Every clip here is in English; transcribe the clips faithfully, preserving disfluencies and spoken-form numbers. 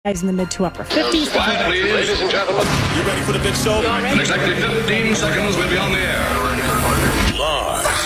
Guys in the mid to upper fifties. Quiet, please, ladies and gentlemen. You ready for the big show? In exactly fifteen seconds, we'll be on the air. Lars.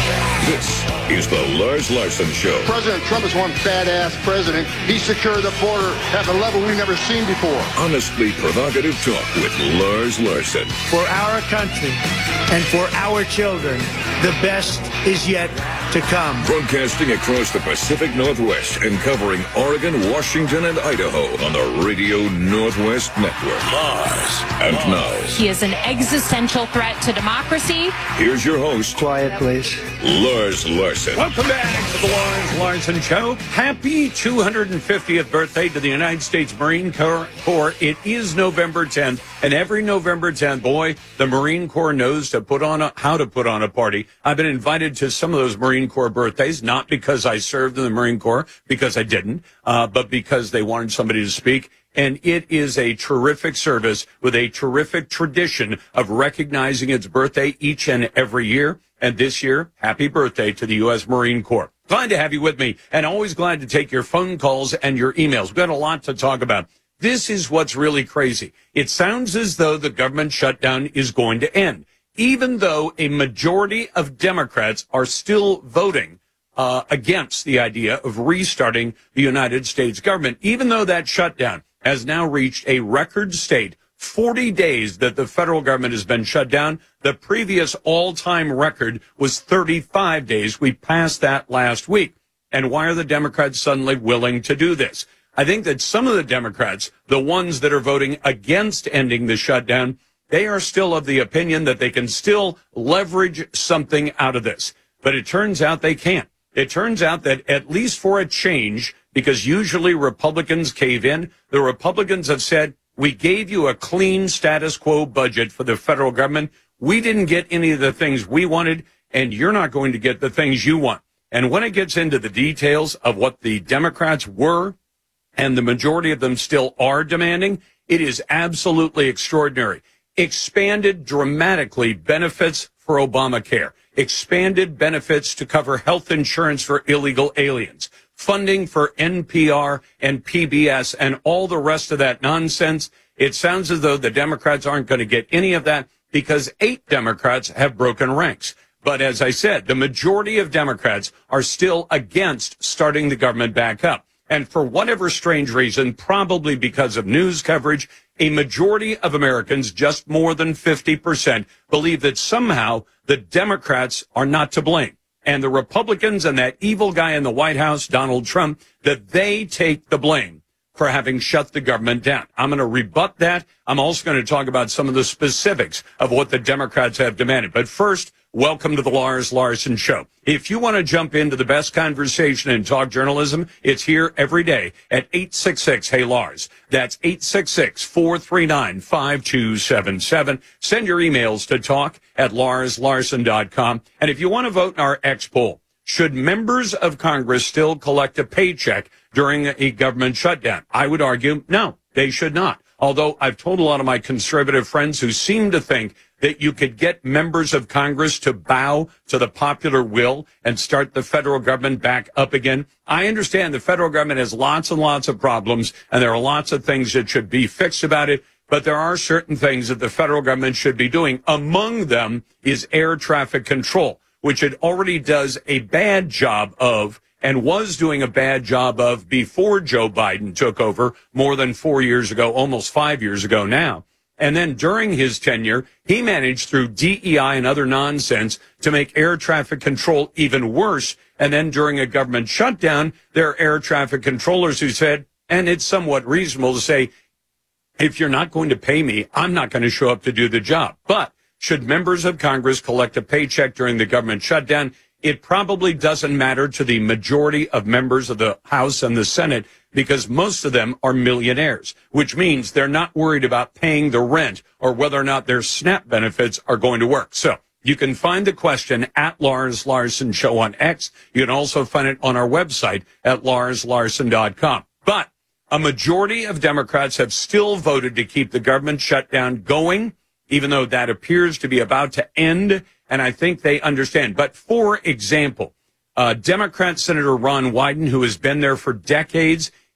This is the Lars Larson Show. President Trump is one badass president. He secured the border at a level we've never seen before. Honestly provocative talk with Lars Larson. For our country and for our children, the best is yet to come. Broadcasting across the Pacific Northwest and covering Oregon, Washington, and Idaho on the Radio Northwest Network. Lars. And now, he is an existential threat to democracy. Here's your host. Quiet, please. Lars Larson. Welcome back to the Lars Larson Show. Happy two hundred fiftieth birthday to the United States Marine Corps. It is November tenth, and every November tenth, boy, the Marine Corps knows to put on a, how to put on a party. I've been invited to some of those Marine Corps birthdays, not because I served in the Marine Corps, because I didn't, uh, but because they wanted somebody to speak. And it is a terrific service with a terrific tradition of recognizing its birthday each and every year. And this year, happy birthday to the U S Marine Corps. Glad to have you with me, and always glad to take your phone calls and your emails. We've got a lot to talk about. This is what's really crazy. It sounds as though the government shutdown is going to end, even though a majority of Democrats are still voting uh, against the idea of restarting the United States government, even though that shutdown has now reached a record state. forty days that the federal government has been shut down. The previous all-time record was thirty-five days. We passed that last week. And why are the Democrats suddenly willing to do this? I think that some of the Democrats, the ones that are voting against ending the shutdown, they are still of the opinion that they can still leverage something out of this. But it turns out they can't. It turns out that at least for a change, because usually Republicans cave in, the Republicans have said, we gave you a clean status quo budget for the federal government. We didn't get any of the things we wanted, and you're not going to get the things you want. And when it gets into the details of what the Democrats were, and the majority of them still are demanding, it is absolutely extraordinary. Expanded dramatically benefits for Obamacare, expanded benefits to cover health insurance for illegal aliens, funding for N P R and P B S and all the rest of that nonsense. It sounds as though the Democrats aren't going to get any of that because eight Democrats have broken ranks. But as I said, the majority of Democrats are still against starting the government back up. And for whatever strange reason, probably because of news coverage, a majority of Americans, just more than fifty percent, believe that somehow the Democrats are not to blame. And the Republicans and that evil guy in the White House, Donald Trump, that they take the blame for having shut the government down. I'm going to rebut that. I'm also going to talk about some of the specifics of what the Democrats have demanded. But first, welcome to the Lars Larson Show. If you want to jump into the best conversation in talk journalism, it's here every day at eight six six, hey Lars. That's eight six six, four three nine, five two seven seven. Send your emails to talk at lars larson dot com. And if you want to vote in our X poll, should members of Congress still collect a paycheck during a government shutdown? I would argue, no, they should not. Although I've told a lot of my conservative friends who seem to think that you could get members of Congress to bow to the popular will and start the federal government back up again. I understand the federal government has lots and lots of problems, and there are lots of things that should be fixed about it, but there are certain things that the federal government should be doing. Among them is air traffic control, which it already does a bad job of and was doing a bad job of before Joe Biden took over more than four years ago, almost five years ago now. And then during his tenure, he managed through D E I and other nonsense to make air traffic control even worse. And then during a government shutdown, there are air traffic controllers who said, and it's somewhat reasonable to say, if you're not going to pay me, I'm not going to show up to do the job. But should members of Congress collect a paycheck during the government shutdown? It probably doesn't matter to the majority of members of the House and the Senate because most of them are millionaires, which means they're not worried about paying the rent or whether or not their SNAP benefits are going to work. So you can find the question at Lars Larson Show on X. You can also find it on our website at lars larson dot com. But a majority of Democrats have still voted to keep the government shutdown going, even though that appears to be about to end. And I think they understand. But for example, uh, Democrat Senator Ron Wyden, who has been there for decades,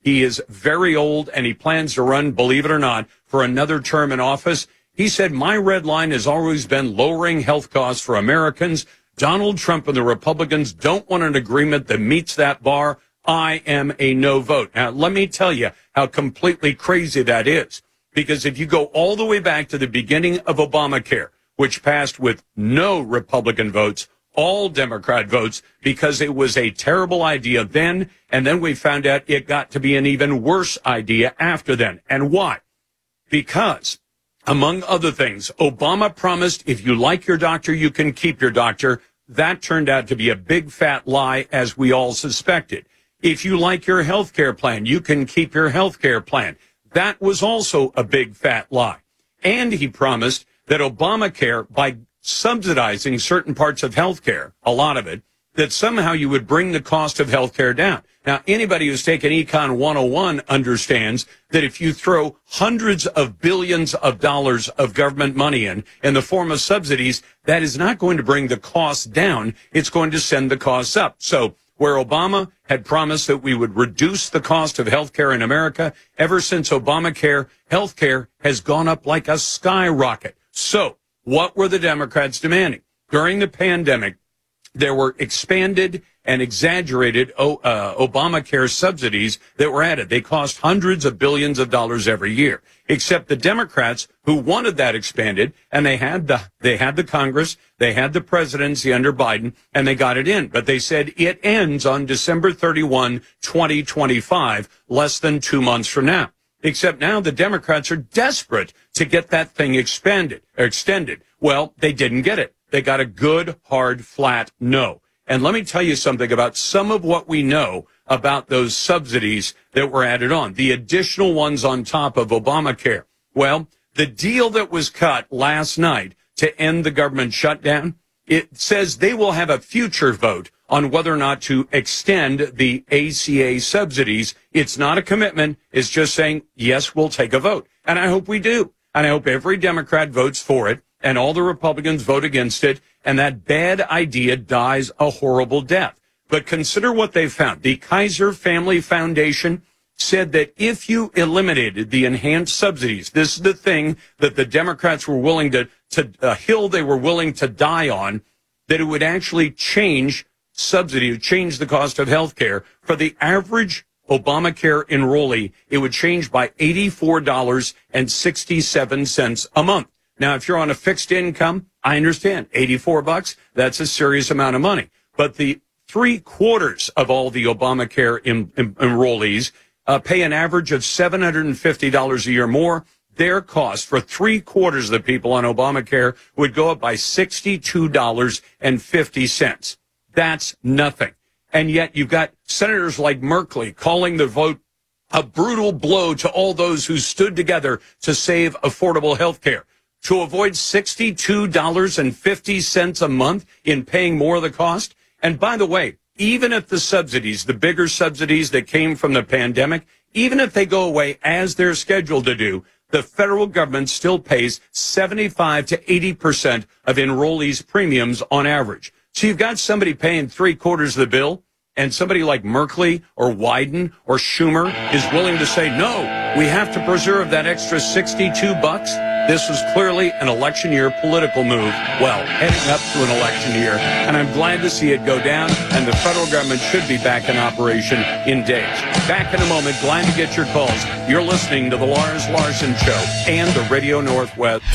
He is very old, and he plans to run, believe it or not, for another term in office. He said, my red line has always been lowering health costs for Americans. Donald Trump and the Republicans don't want an agreement that meets that bar. I am a no vote. Now, let me tell you how completely crazy that is. Because if you go all the way back to the beginning of Obamacare, which passed with no Republican votes, all Democrat votes, because it was a terrible idea then, and then we found out it got to be an even worse idea after then. And why? Because, among other things, Obama promised if you like your doctor, you can keep your doctor. That turned out to be a big fat lie, as we all suspected. If you like your health care plan, you can keep your health care plan. That was also a big fat lie. And he promised that Obamacare, by subsidizing certain parts of health care, a lot of it, that somehow you would bring the cost of health care down. Now, anybody who's taken Econ one oh one understands that if you throw hundreds of billions of dollars of government money in, in the form of subsidies, that is not going to bring the costs down. It's going to send the costs up. So where Obama had promised that we would reduce the cost of health care in America, ever since Obamacare, health care has gone up like a skyrocket. So what were the Democrats demanding? During the pandemic, there were expanded and exaggerated uh, Obamacare subsidies that were added. They cost hundreds of billions of dollars every year. Except the Democrats, who wanted that expanded, and they had the they had the Congress, they had the presidency under Biden, and they got it in. But they said it ends on December thirty-first, twenty twenty-five, less than two months from now. Except now the Democrats are desperate to get that thing expanded or extended. Well, they didn't get it. They got a good, hard, flat no. And let me tell you something about some of what we know about those subsidies that were added on, the additional ones on top of Obamacare. Well, the deal that was cut last night to end the government shutdown, it says they will have a future vote on whether or not to extend the A C A subsidies. It's not a commitment. It's just saying, yes, we'll take a vote. And I hope we do. And I hope every Democrat votes for it and all the Republicans vote against it, and that bad idea dies a horrible death. But consider what they found. The Kaiser Family Foundation said that if you eliminated the enhanced subsidies, this is the thing that the Democrats were willing to, to a hill they were willing to die on, that it would actually change subsidy, change the cost of health care. For the average Obamacare enrollee, it would change by eighty-four dollars and sixty-seven cents a month. Now, if you're on a fixed income, I understand eighty-four bucks. That's a serious amount of money. But the three quarters of all the Obamacare em- em- enrollees uh, pay an average of seven hundred fifty dollars a year more. Their cost for three quarters of the people on Obamacare would go up by sixty-two dollars and fifty cents. That's nothing. And yet you've got senators like Merkley calling the vote a brutal blow to all those who stood together to save affordable health care. To avoid sixty-two dollars and fifty cents a month in paying more of the cost. And by the way, even if the subsidies, the bigger subsidies that came from the pandemic, even if they go away as they're scheduled to do, the federal government still pays seventy-five to eighty percent of enrollees' premiums on average. So you've got somebody paying three quarters of the bill, and somebody like Merkley or Wyden or Schumer is willing to say, no, we have to preserve that extra sixty-two bucks. This was clearly an election year political move. Well, heading up to an election year, and I'm glad to see it go down, and the federal government should be back in operation in days. Back in a moment, glad to get your calls. You're listening to the Lars Larson Show and the Radio Northwest.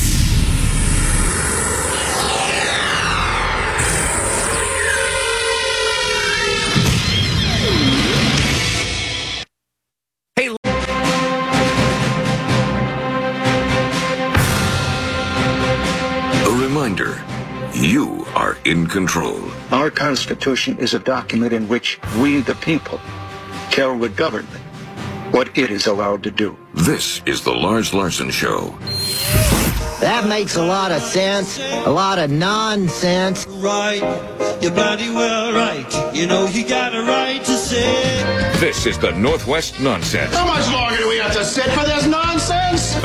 Reminder, you are in control. Our Constitution is a document in which we, the people, tell the government what it is allowed to do. This is the Lars Larson Show. That makes a lot of sense, a lot of nonsense. Right, you're bloody well right. You know you got a right to say. This is the Northwest Nonsense. How much longer do we have to sit for this nonsense?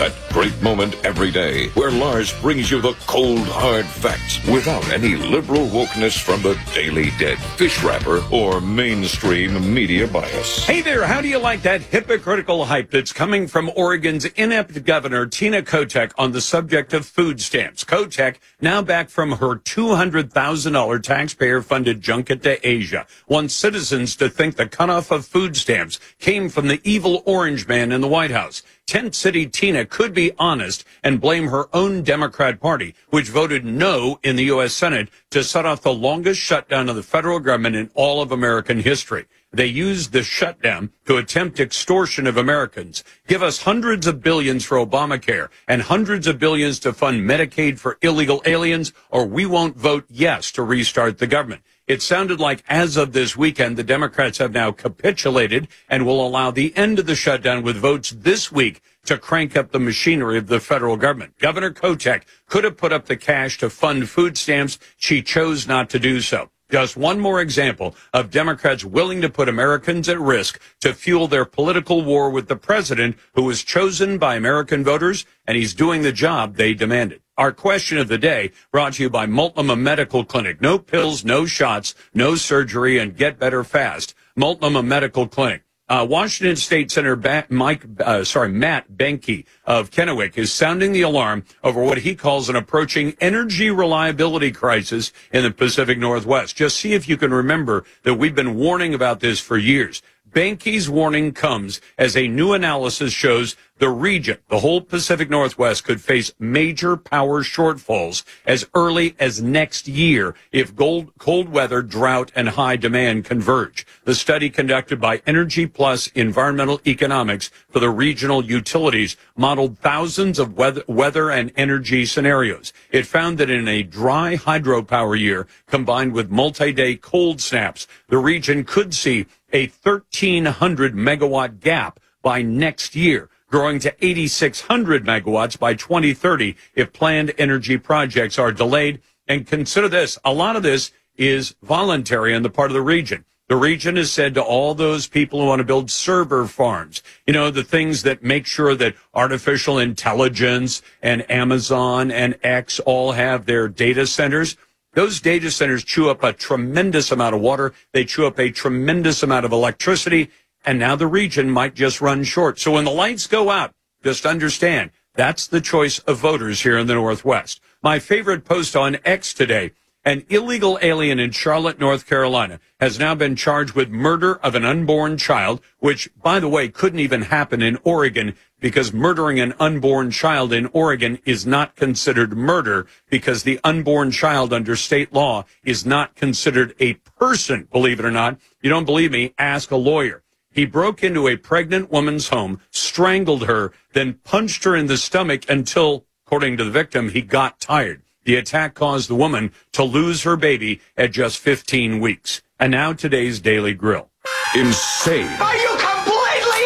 That great moment every day where Lars brings you the cold, hard facts without any liberal wokeness from the Daily Dead, fish wrapper, or mainstream media bias. Hey there, how do you like that hypocritical hype that's coming from Oregon's inept governor, Tina Kotek, on the subject of food stamps? Kotek, now back from her two hundred thousand dollars taxpayer-funded junket to Asia, wants citizens to think the cutoff of food stamps came from the evil orange man in the White House. Tent City Tina could be honest and blame her own Democrat Party, which voted no in the U S Senate to set off the longest shutdown of the federal government in all of American history. They used the shutdown to attempt extortion of Americans. Give us hundreds of billions for Obamacare and hundreds of billions to fund Medicaid for illegal aliens, or we won't vote yes to restart the government. It sounded like as of this weekend, the Democrats have now capitulated and will allow the end of the shutdown with votes this week to crank up the machinery of the federal government. Governor Kotek could have put up the cash to fund food stamps. She chose not to do so. Just one more example of Democrats willing to put Americans at risk to fuel their political war with the president who was chosen by American voters, and he's doing the job they demanded. Our question of the day brought to you by Multnomah Medical Clinic. No pills, no shots, no surgery, and get better fast. Multnomah Medical Clinic. Uh, Washington State Senator ba- Mike, uh, sorry, Matt Benke of Kennewick is sounding the alarm over what he calls an approaching energy reliability crisis in the Pacific Northwest. Just see if you can remember that we've been warning about this for years. Benke's warning comes as a new analysis shows the region, the whole Pacific Northwest, could face major power shortfalls as early as next year if cold, cold weather, drought, and high demand converge. The study conducted by Energy Plus Environmental Economics for the regional utilities modeled thousands of weather, weather and energy scenarios. It found that in a dry hydropower year combined with multi-day cold snaps, the region could see a thirteen hundred megawatt gap by next year, growing to eighty-six hundred megawatts by twenty thirty if planned energy projects are delayed. And consider this, a lot of this is voluntary on the part of the region. The region has said to all those people who want to build server farms, you know, the things that make sure that artificial intelligence and Amazon and X all have their data centers. Those data centers chew up a tremendous amount of water. They chew up a tremendous amount of electricity. And now the region might just run short. So when the lights go out, just understand that's the choice of voters here in the Northwest. My favorite post on X today, an illegal alien in Charlotte, North Carolina, has now been charged with murder of an unborn child, which, by the way, couldn't even happen in Oregon because murdering an unborn child in Oregon is not considered murder because the unborn child under state law is not considered a person, believe it or not. You don't believe me? Ask a lawyer. He broke into a pregnant woman's home, strangled her, then punched her in the stomach until, according to the victim, he got tired. The attack caused the woman to lose her baby at just fifteen weeks. And now today's Daily Grill. Insane. Are you completely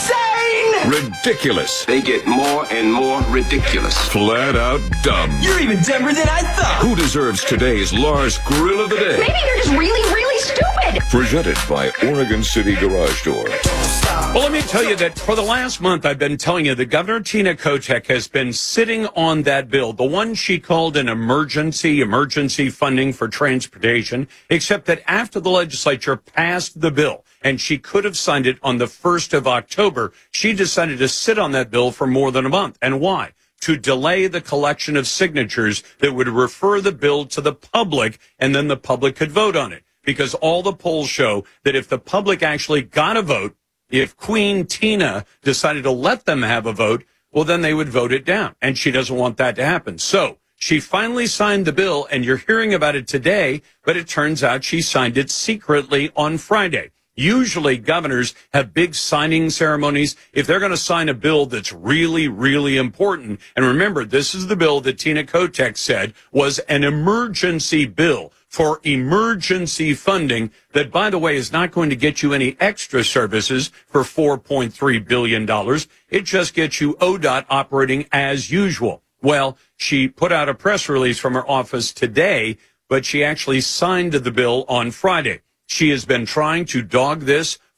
insane? Ridiculous. They get more and more ridiculous. Flat out dumb. You're even dumber than I thought. Who deserves today's Lars Grill of the Day? Maybe they're just really, really stupid. Presented by Oregon City Garage Door. Well, let me tell you that for the last month, I've been telling you that Governor Tina Kotek has been sitting on that bill, the one she called an emergency, emergency funding for transportation, except that after the legislature passed the bill and she could have signed it on the first of October, she decided to sit on that bill for more than a month. And why? To delay the collection of signatures that would refer the bill to the public, and then the public could vote on it. Because all the polls show that if the public actually got a vote, if Queen Tina decided to let them have a vote, well, then they would vote it down. And she doesn't want that to happen. So she finally signed the bill, and you're hearing about it today, but it turns out she signed it secretly on Friday. Usually governors have big signing ceremonies if they're going to sign a bill that's really, really important. And remember, this is the bill that Tina Kotek said was an emergency bill for emergency funding that, by the way, is not going to get you any extra services for four point three billion dollars. It just gets you O D O T operating as usual. Well, she put out a press release from her office today, but she actually signed the bill on Friday. She has been trying to dog this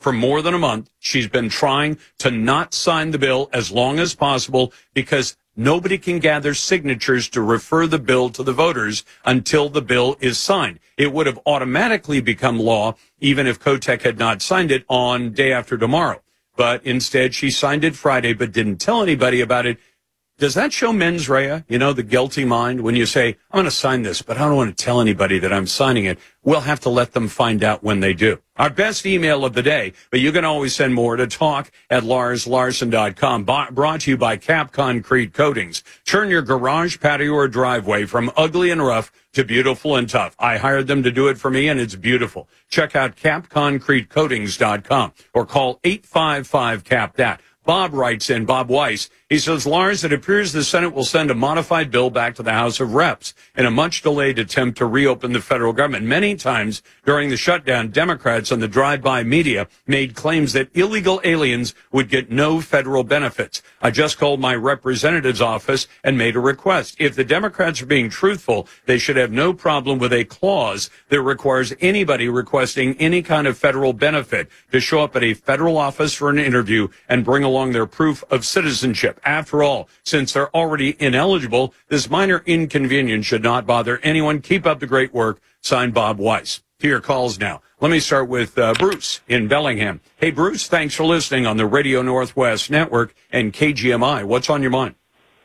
For more than a month, she's been trying to not sign the bill as long as possible because nobody can gather signatures to refer the bill to the voters until the bill is signed. It would have automatically become law even if Kotek had not signed it on day after tomorrow. But instead, she signed it Friday but didn't tell anybody about it. Does that show mens rea, you know, the guilty mind, when you say, I'm going to sign this, but I don't want to tell anybody that I'm signing it? We'll have to let them find out when they do. Our best email of the day, but you can always send more to talk at lars larson dot com. Brought to you by Cap Concrete Coatings. Turn your garage, patio, or driveway from ugly and rough to beautiful and tough. I hired them to do it for me, and it's beautiful. Check out cap concrete coatings dot com or call eight five five, C A P, that. Bob writes in, Bob Weiss. He says, Lars, it appears the Senate will send a modified bill back to the House of Reps in a much delayed attempt to reopen the federal government. Many times during the shutdown, Democrats and the drive-by media made claims that illegal aliens would get no federal benefits. I just called my representative's office and made a request. If the Democrats are being truthful, they should have no problem with a clause that requires anybody requesting any kind of federal benefit to show up at a federal office for an interview and bring along their proof of citizenship. After all, since they're already ineligible, this minor inconvenience should not bother anyone. Keep up the great work. Signed, Bob Weiss. To your calls now. Let me start with uh, Bruce in Bellingham. Hey, Bruce, thanks for listening on the Radio Northwest Network and K G M I. What's on your mind?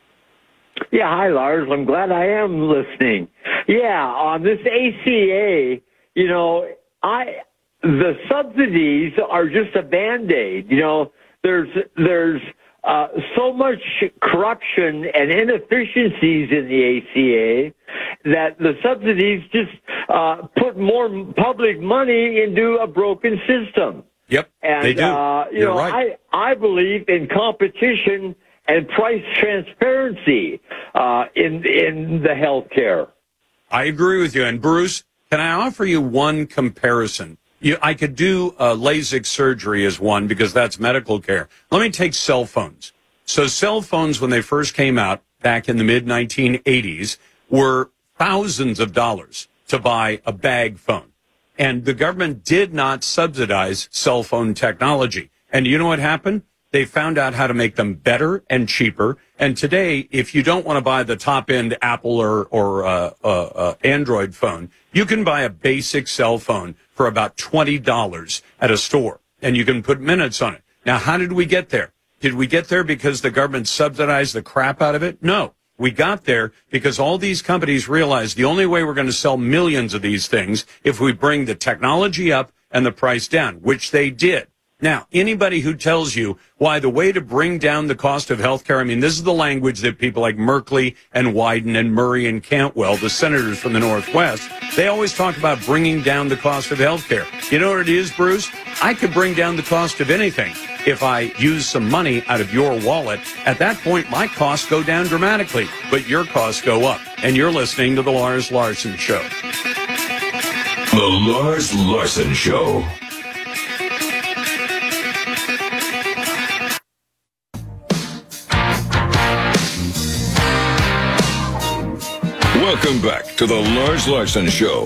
Yeah, hi, Lars. I'm glad I am listening. Yeah, on this A C A, you know, I the subsidies are just a Band-Aid. You know, there's there's uh, so much corruption and inefficiencies in the A C A that the subsidies just uh, put more public money into a broken system. Yep, and, they do. Uh, you You're know, right. I, I believe in competition and price transparency uh, in in the healthcare. I agree with you. And Bruce, can I offer you one comparison? You, I could do uh, LASIK surgery as one because that's medical care. Let me take cell phones. So cell phones, when they first came out back in the mid nineteen eighties, were thousands of dollars to buy a bag phone. And the government did not subsidize cell phone technology. And you know what happened? They found out how to make them better and cheaper. And today, if you don't want to buy the top-end Apple or, or uh, uh, uh, Android phone, you can buy a basic cell phone for about twenty dollars at a store, and you can put minutes on it. Now, how did we get there? Did we get there because the government subsidized the crap out of it? No. We got there because all these companies realized the only way we're going to sell millions of these things if we bring the technology up and the price down, which they did. Now, anybody who tells you why the way to bring down the cost of health care, I mean, this is the language that people like Merkley and Wyden and Murray and Cantwell, the senators from the Northwest, they always talk about bringing down the cost of health care. You know what it is, Bruce? I could bring down the cost of anything if I use some money out of your wallet. At that point, my costs go down dramatically, but your costs go up. And you're listening to The Lars Larson Show. The Lars Larson Show. Welcome back to the Lars Larson Show.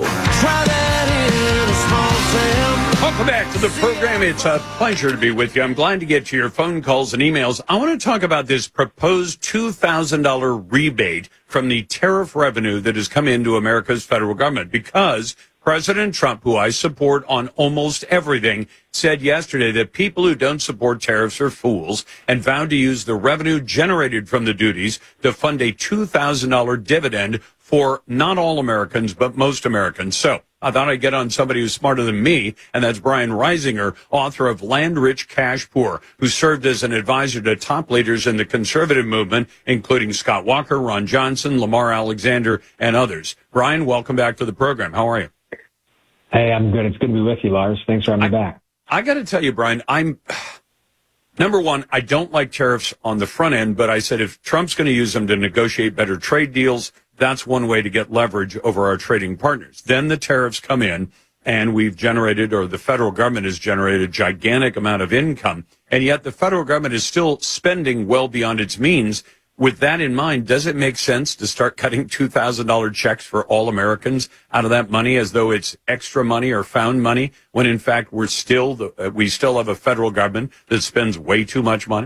Welcome back to the program. It's a pleasure to be with you. I'm glad to get to your phone calls and emails. I want to talk about this proposed two thousand dollars rebate from the tariff revenue that has come into America's federal government because President Trump, who I support on almost everything, said yesterday that people who don't support tariffs are fools and vowed to use the revenue generated from the duties to fund a two thousand dollars dividend for not all Americans, but most Americans. So I thought I'd get on somebody who's smarter than me, and that's Brian Reisinger, author of Land Rich, Cash Poor, who served as an advisor to top leaders in the conservative movement, including Scott Walker, Ron Johnson, Lamar Alexander, and others. Brian, welcome back to the program. How are you? Hey, I'm good. It's good to be with you, Lars. Thanks for having me back. I got to tell you, Brian, I'm number one, I don't like tariffs on the front end, but I said if Trump's going to use them to negotiate better trade deals, that's one way to get leverage over our trading partners. Then the tariffs come in, and we've generated, or the federal government has generated, a gigantic amount of income, and yet the federal government is still spending well beyond its means. with that in mind, does it make sense to start cutting two thousand dollars checks for all Americans out of that money as though it's extra money or found money, when in fact we're still the, we still have a federal government that spends way too much money?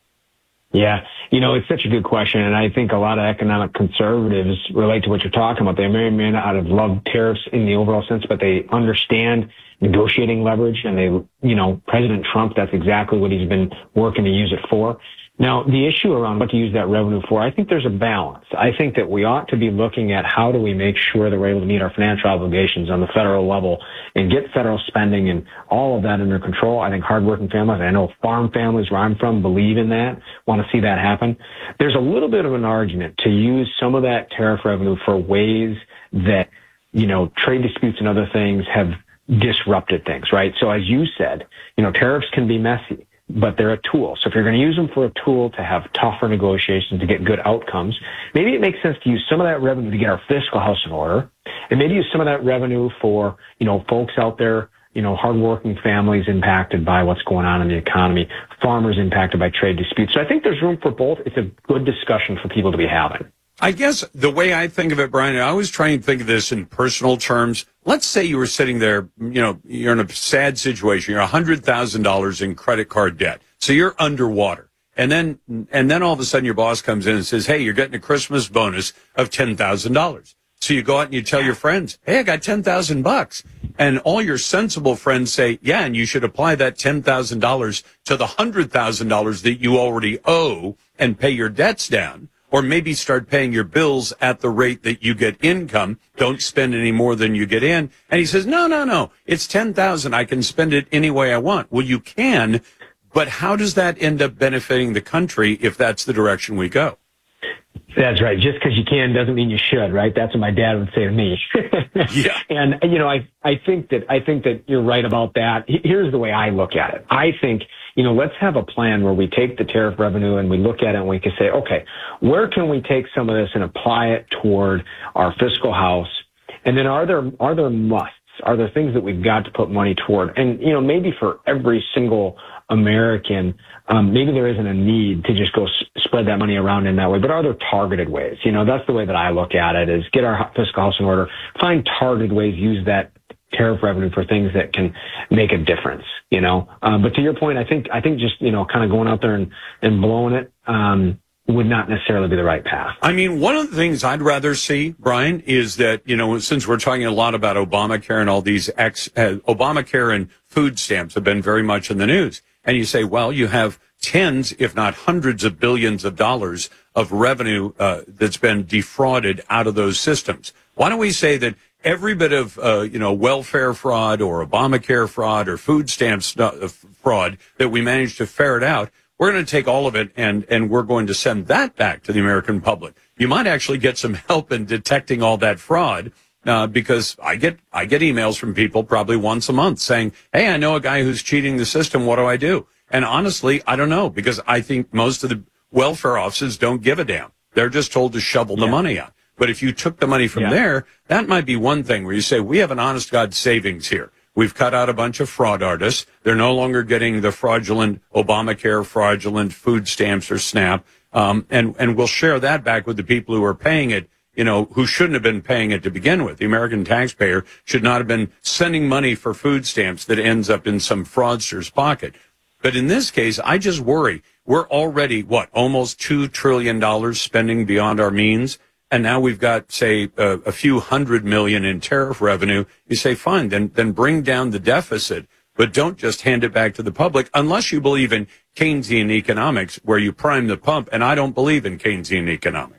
Yeah, you know, it's such a good question, and I think a lot of economic conservatives relate to what you're talking about. They may or may not have loved tariffs in the overall sense, but they understand negotiating leverage, and they, you know, President Trump, that's exactly what he's been working to use it for. Now, the issue around what to use that revenue for, I think there's a balance. I think that we ought to be looking at how do we make sure that we're able to meet our financial obligations on the federal level and get federal spending and all of that under control. I think hardworking families, I know farm families where I'm from believe in that, want to see that happen. There's a little bit of an argument to use some of that tariff revenue for ways that, you know, trade disputes and other things have disrupted things, right? So as you said, you know, tariffs can be messy, but they're a tool. So if you're going to use them for a tool to have tougher negotiations, to get good outcomes, maybe it makes sense to use some of that revenue to get our fiscal house in order, and maybe use some of that revenue for, you know, folks out there, you know, hardworking families impacted by what's going on in the economy, farmers impacted by trade disputes. So I think there's room for both. It's a good discussion for people to be having. I guess the way I think of it, Brian, I always try and think of this in personal terms. Let's say you were sitting there, you know, you're in a sad situation. You're one hundred thousand dollars in credit card debt. So you're underwater. And then, and then all of a sudden your boss comes in and says, hey, you're getting a Christmas bonus of ten thousand dollars. So you go out and you tell your friends, hey, I got ten thousand bucks. And all your sensible friends say, yeah, and you should apply that ten thousand dollars to the one hundred thousand dollars that you already owe and pay your debts down. Or maybe start paying your bills at the rate that you get income. Don't spend any more than you get in. And he says, no, no, no, it's ten thousand dollars. I can spend it any way I want. Well, you can, but how does that end up benefiting the country if that's the direction we go? That's right. Just because you can doesn't mean you should, right? That's what my dad would say to me. Yeah. And, you know, I, I think that, I think that you're right about that. Here's the way I look at it. I think, you know, let's have a plan where we take the tariff revenue and we look at it and we can say, okay, where can we take some of this and apply it toward our fiscal house? And then are there, are there musts? Are there things that we've got to put money toward? And, you know, maybe for every single American, um, maybe there isn't a need to just go s- spread that money around in that way, but are there targeted ways? You know, that's the way that I look at it, is get our fiscal house in order, find targeted ways, use that tariff revenue for things that can make a difference, you know. Um, but to your point, I think, I think just, you know, kind of going out there and, and blowing it, um, would not necessarily be the right path. I mean, one of the things I'd rather see, Brian, is that, you know, since we're talking a lot about Obamacare and all these ex, uh, Obamacare and food stamps have been very much in the news. And you say, well, you have tens, if not hundreds of billions of dollars of revenue uh, that's been defrauded out of those systems. Why don't we say that every bit of, uh, you know, welfare fraud or Obamacare fraud or food stamps uh, fraud that we managed to ferret out, we're going to take all of it and, and we're going to send that back to the American public. You might actually get some help in detecting all that fraud. Uh, because I get, I get emails from people probably once a month saying, hey, I know a guy who's cheating the system. What do I do? And honestly, I don't know, because I think most of the welfare offices don't give a damn. They're just told to shovel the yeah. money out. But if you took the money from yeah. there, that might be one thing where you say, we have an honest God savings here. We've cut out a bunch of fraud artists. They're no longer getting the fraudulent Obamacare, fraudulent food stamps or SNAP. Um, and, and we'll share that back with the people who are paying it, you know, who shouldn't have been paying it to begin with. The American taxpayer should not have been sending money for food stamps that ends up in some fraudster's pocket. But in this case, I just worry. We're already, what, almost two trillion dollars spending beyond our means. And now we've got, say, a, a few hundred million in tariff revenue. You say, fine, then, then bring down the deficit, but don't just hand it back to the public unless you believe in Keynesian economics where you prime the pump. And I don't believe in Keynesian economics.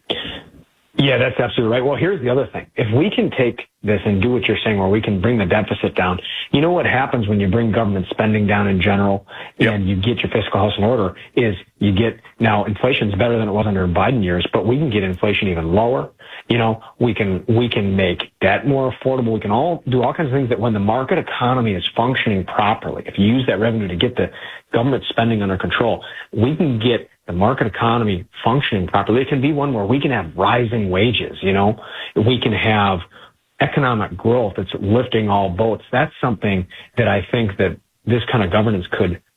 Yeah, that's absolutely right. Well, here's the other thing. If we can take this and do what you're saying, where we can bring the deficit down, you know what happens when you bring government spending down in general and yep. you get your fiscal house in order is you get, now inflation's better than it was under Biden years, but we can get inflation even lower. You know, we can, we can make debt more affordable. We can all do all kinds of things that when the market economy is functioning properly, if you use that revenue to get the government spending under control, we can get the market economy functioning properly. It can be one where we can have rising wages, you know, we can have economic growth that's lifting all boats. That's something that I think that this kind of governance could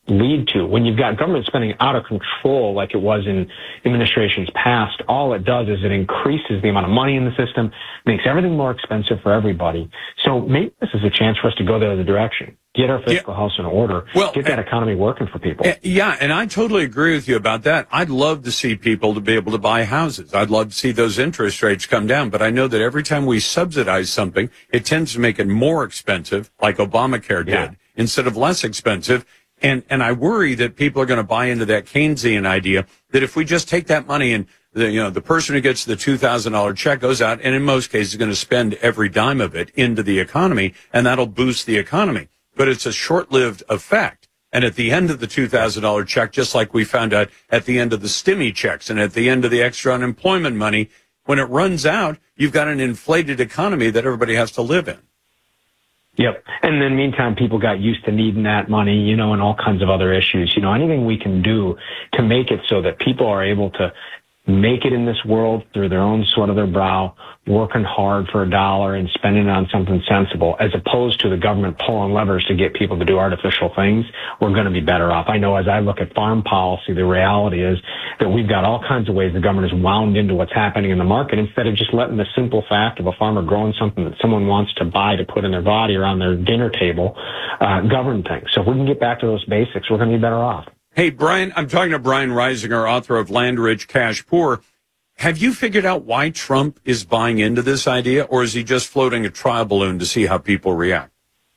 lead to. When you've got government spending out of control like it was in administrations past, all it does is it increases the amount of money in the system, makes everything more expensive for everybody. So maybe this is a chance for us to go the other direction. Get our fiscal yeah. house in order. Well, get that uh, economy working for people. Uh, yeah, and I totally agree with you about that. I'd love to see people to be able to buy houses. I'd love to see those interest rates come down. But I know that every time we subsidize something, it tends to make it more expensive, like Obamacare did, yeah. instead of less expensive. And and I worry that people are going to buy into that Keynesian idea that if we just take that money and the you know the person who gets the two thousand dollars check goes out and in most cases is going to spend every dime of it into the economy, and that'll boost the economy. But it's a short-lived effect. And at the end of the two thousand dollars check, just like we found out at the end of the stimmy checks and at the end of the extra unemployment money, when it runs out, you've got an inflated economy that everybody has to live in. Yep. And in the meantime, people got used to needing that money, you know, and all kinds of other issues. You know, anything we can do to make it so that people are able to make it in this world through their own sweat of their brow, working hard for a dollar and spending it on something sensible, as opposed to the government pulling levers to get people to do artificial things, we're going to be better off. I know as I look at farm policy, the reality is that we've got all kinds of ways the government is wound into what's happening in the market instead of just letting the simple fact of a farmer growing something that someone wants to buy to put in their body or on their dinner table uh, govern things. So if we can get back to those basics, we're going to be better off. Hey, Brian, I'm talking to Brian Reisinger, author of Land Rich, Cash Poor. Have you figured out why Trump is buying into this idea, or is he just floating a trial balloon to see how people react?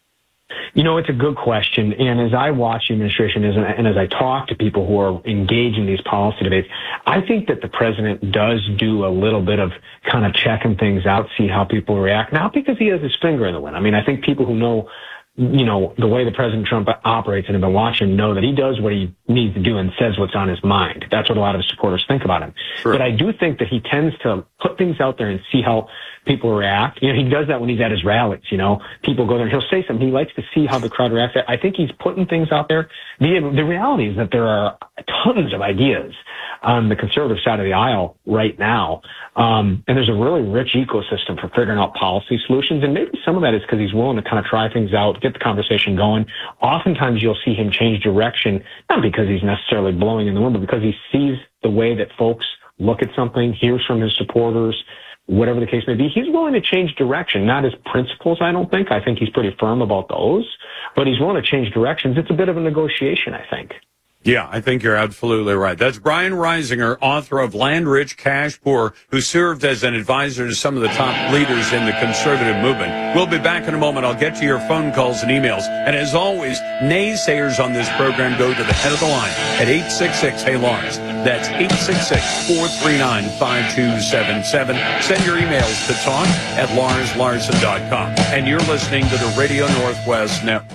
You know, it's a good question. And as I watch the administration and as I talk to people who are engaged in these policy debates, I think that the president does do a little bit of kind of checking things out, see how people react. Not because he has his finger in the wind. I mean, I think people who know you know, the way that President Trump operates and have been watching know that he does what he needs to do and says what's on his mind. That's what a lot of his supporters think about him. Sure. But I do think that he tends to put things out there and see how people react. You know, he does that when he's at his rallies, you know. People go there and he'll say something. He likes to see how the crowd reacts. I think he's putting things out there. The, the reality is that there are tons of ideas on the conservative side of the aisle right now. Um, and there's a really rich ecosystem for figuring out policy solutions. And maybe some of that is because he's willing to kind of try things out, get the conversation going. Oftentimes you'll see him change direction, not because he's necessarily blowing in the wind, but because he sees the way that folks look at something, hears from his supporters, whatever the case may be. He's willing to change direction, not his principles, I don't think. I think he's pretty firm about those, but he's willing to change directions. It's a bit of a negotiation, I think. Yeah, I think you're absolutely right. That's Brian Reisinger, author of Land Rich, Cash Poor, who served as an advisor to some of the top leaders in the conservative movement. We'll be back in a moment. I'll get to your phone calls and emails. And as always, naysayers on this program go to the head of the line at eight six six, hey, Lars. That's eight six six, four three nine, five two seven seven. Send your emails to talk at lars larson dot com. And you're listening to the Radio Northwest Network.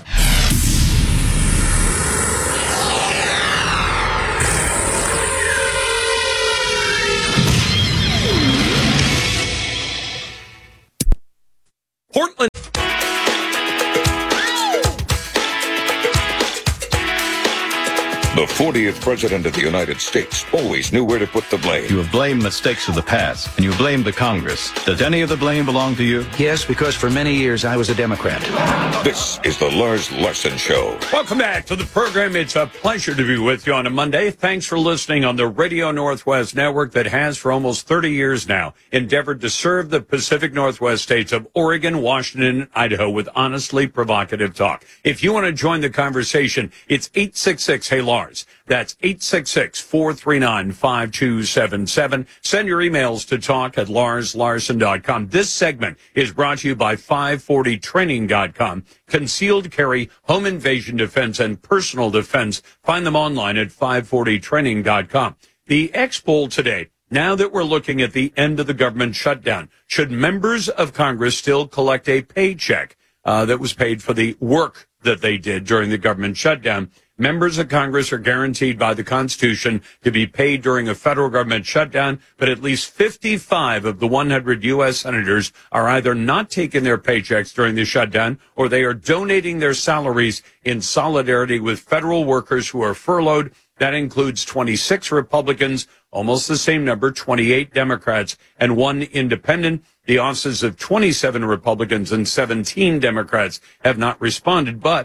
Portland. The fortieth president of the United States always knew where to put the blame. You have blamed mistakes of the past, and you blame the Congress. Does any of the blame belong to you? Yes, because for many years I was a Democrat. This is the Lars Larson Show. Welcome back to the program. It's a pleasure to be with you on a Monday. Thanks for listening on the Radio Northwest Network that has for almost thirty years now endeavored to serve the Pacific Northwest states of Oregon, Washington, and Idaho with honestly provocative talk. If you want to join the conversation, it's eight six six, hey, Lars. That's eight six six, four three nine, five two seven seven. Send your emails to talk at lars larson dot com. This segment is brought to you by five forty training dot com. Concealed carry, home invasion defense, and personal defense. Find them online at five forty training dot com. The X-Poll today. Now that we're looking at the end of the government shutdown, should members of Congress still collect a paycheck uh, that was paid for the work that they did during the government shutdown? Members of Congress are guaranteed by the Constitution to be paid during a federal government shutdown, but at least fifty-five of the one hundred U S senators are either not taking their paychecks during the shutdown or they are donating their salaries in solidarity with federal workers who are furloughed. That includes twenty-six Republicans, almost the same number, twenty-eight Democrats, and one independent. The offices of twenty-seven Republicans and seventeen Democrats have not responded, but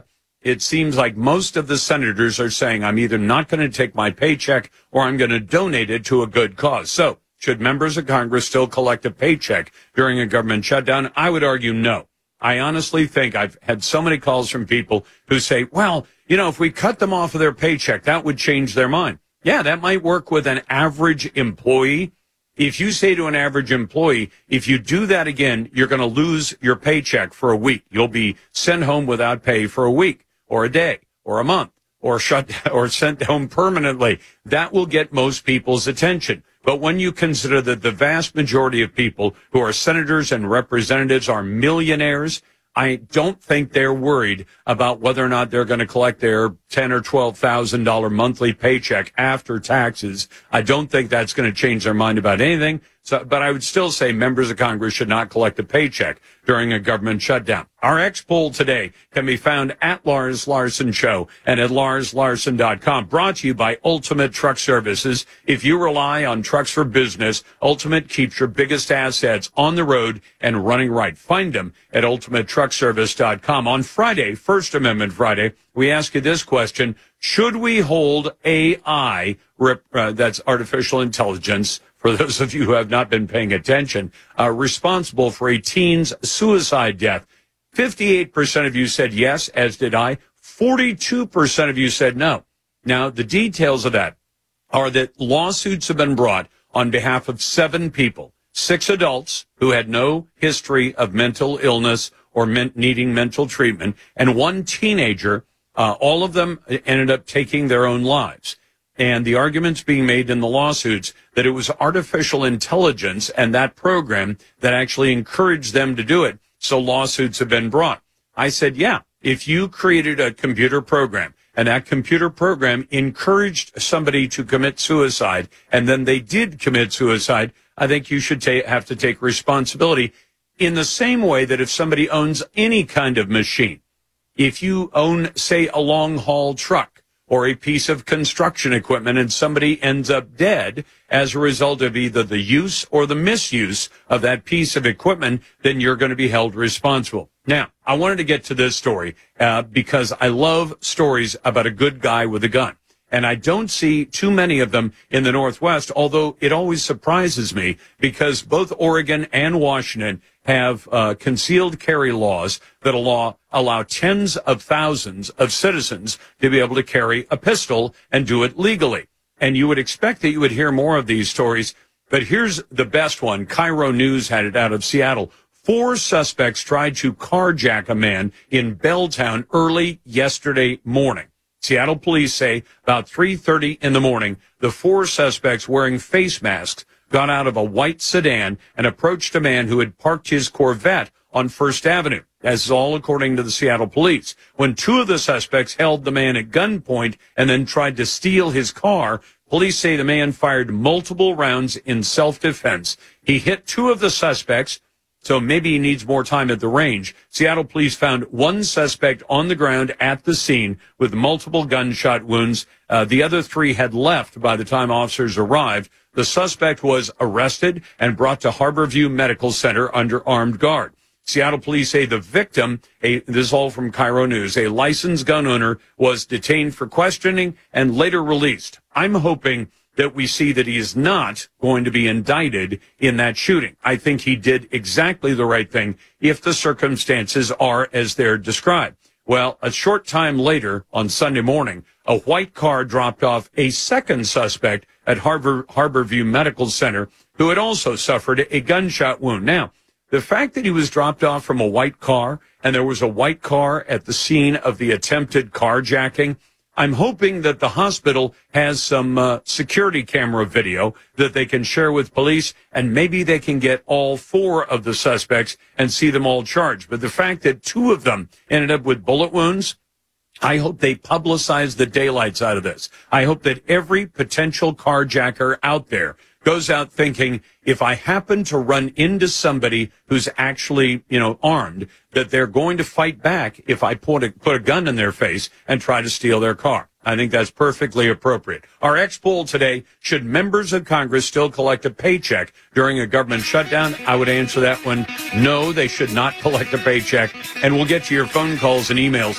it seems like most of the senators are saying, I'm either not going to take my paycheck or I'm going to donate it to a good cause. So should members of Congress still collect a paycheck during a government shutdown? I would argue no. I honestly think I've had so many calls from people who say, well, you know, if we cut them off of their paycheck, that would change their mind. Yeah, that might work with an average employee. If you say to an average employee, if you do that again, you're going to lose your paycheck for a week. You'll be sent home without pay for a week or a day or a month or shut or sent home permanently. That will get most people's attention. But when you consider that the vast majority of people who are senators and representatives are millionaires, I don't think they're worried about whether or not they're going to collect their ten or twelve thousand dollar monthly paycheck after taxes. I don't think that's going to change their mind about anything. So, but I would still say members of Congress should not collect a paycheck during a government shutdown. Our X poll today can be found at Lars Larson Show and at lars larson dot com. Brought to you by Ultimate Truck Services. If you rely on trucks for business, Ultimate keeps your biggest assets on the road and running right. Find them at ultimate truck service dot com. On Friday, First Amendment Friday, we ask you this question. Should we hold A I, uh, that's artificial intelligence, for those of you who have not been paying attention, uh, responsible for a teen's suicide death? fifty-eight percent of you said yes, as did I. forty-two percent of you said no. Now, the details of that are that lawsuits have been brought on behalf of seven people, six adults who had no history of mental illness or men- needing mental treatment, and one teenager. Uh, all of them ended up taking their own lives. And the arguments being made in the lawsuits that it was artificial intelligence and that program that actually encouraged them to do it. So lawsuits have been brought. I said, yeah, if you created a computer program and that computer program encouraged somebody to commit suicide and then they did commit suicide, I think you should ta- have to take responsibility in the same way that if somebody owns any kind of machine, if you own, say, a long-haul truck or a piece of construction equipment and somebody ends up dead as a result of either the use or the misuse of that piece of equipment, then you're going to be held responsible. Now, I wanted to get to this story uh, because I love stories about a good guy with a gun. And I don't see too many of them in the Northwest, although it always surprises me because both Oregon and Washington have uh, concealed carry laws that allow, allow tens of thousands of citizens to be able to carry a pistol and do it legally. And you would expect that you would hear more of these stories. But here's the best one. Cairo News had it out of Seattle. Four suspects tried to carjack a man in Belltown early yesterday morning. Seattle police say about three thirty in the morning, the four suspects wearing face masks got out of a white sedan and approached a man who had parked his Corvette on First Avenue. That's all according to the Seattle police. When two of the suspects held the man at gunpoint and then tried to steal his car, police say the man fired multiple rounds in self-defense. He hit two of the suspects, so maybe he needs more time at the range. Seattle police found one suspect on the ground at the scene with multiple gunshot wounds. Uh, the other three had left by the time officers arrived. The suspect was arrested and brought to Harborview Medical Center under armed guard. Seattle police say the victim, a, this is all from Cairo News, a licensed gun owner, was detained for questioning and later released. I'm hoping that we see that he is not going to be indicted in that shooting. I think he did exactly the right thing if the circumstances are as they're described. Well, a short time later on Sunday morning, a white car dropped off a second suspect at Harbor, Harborview Medical Center who had also suffered a gunshot wound. Now, the fact that he was dropped off from a white car and there was a white car at the scene of the attempted carjacking, I'm hoping that the hospital has some uh, security camera video that they can share with police, and maybe they can get all four of the suspects and see them all charged. But the fact that two of them ended up with bullet wounds, I hope they publicize the daylights out of this. I hope that every potential carjacker out there goes out thinking, if I happen to run into somebody who's actually, you know, armed, that they're going to fight back if I put a, put a gun in their face and try to steal their car. I think that's perfectly appropriate. Our X poll today, should members of Congress still collect a paycheck during a government shutdown? I would answer that one, no, they should not collect a paycheck. And we'll get to your phone calls and emails.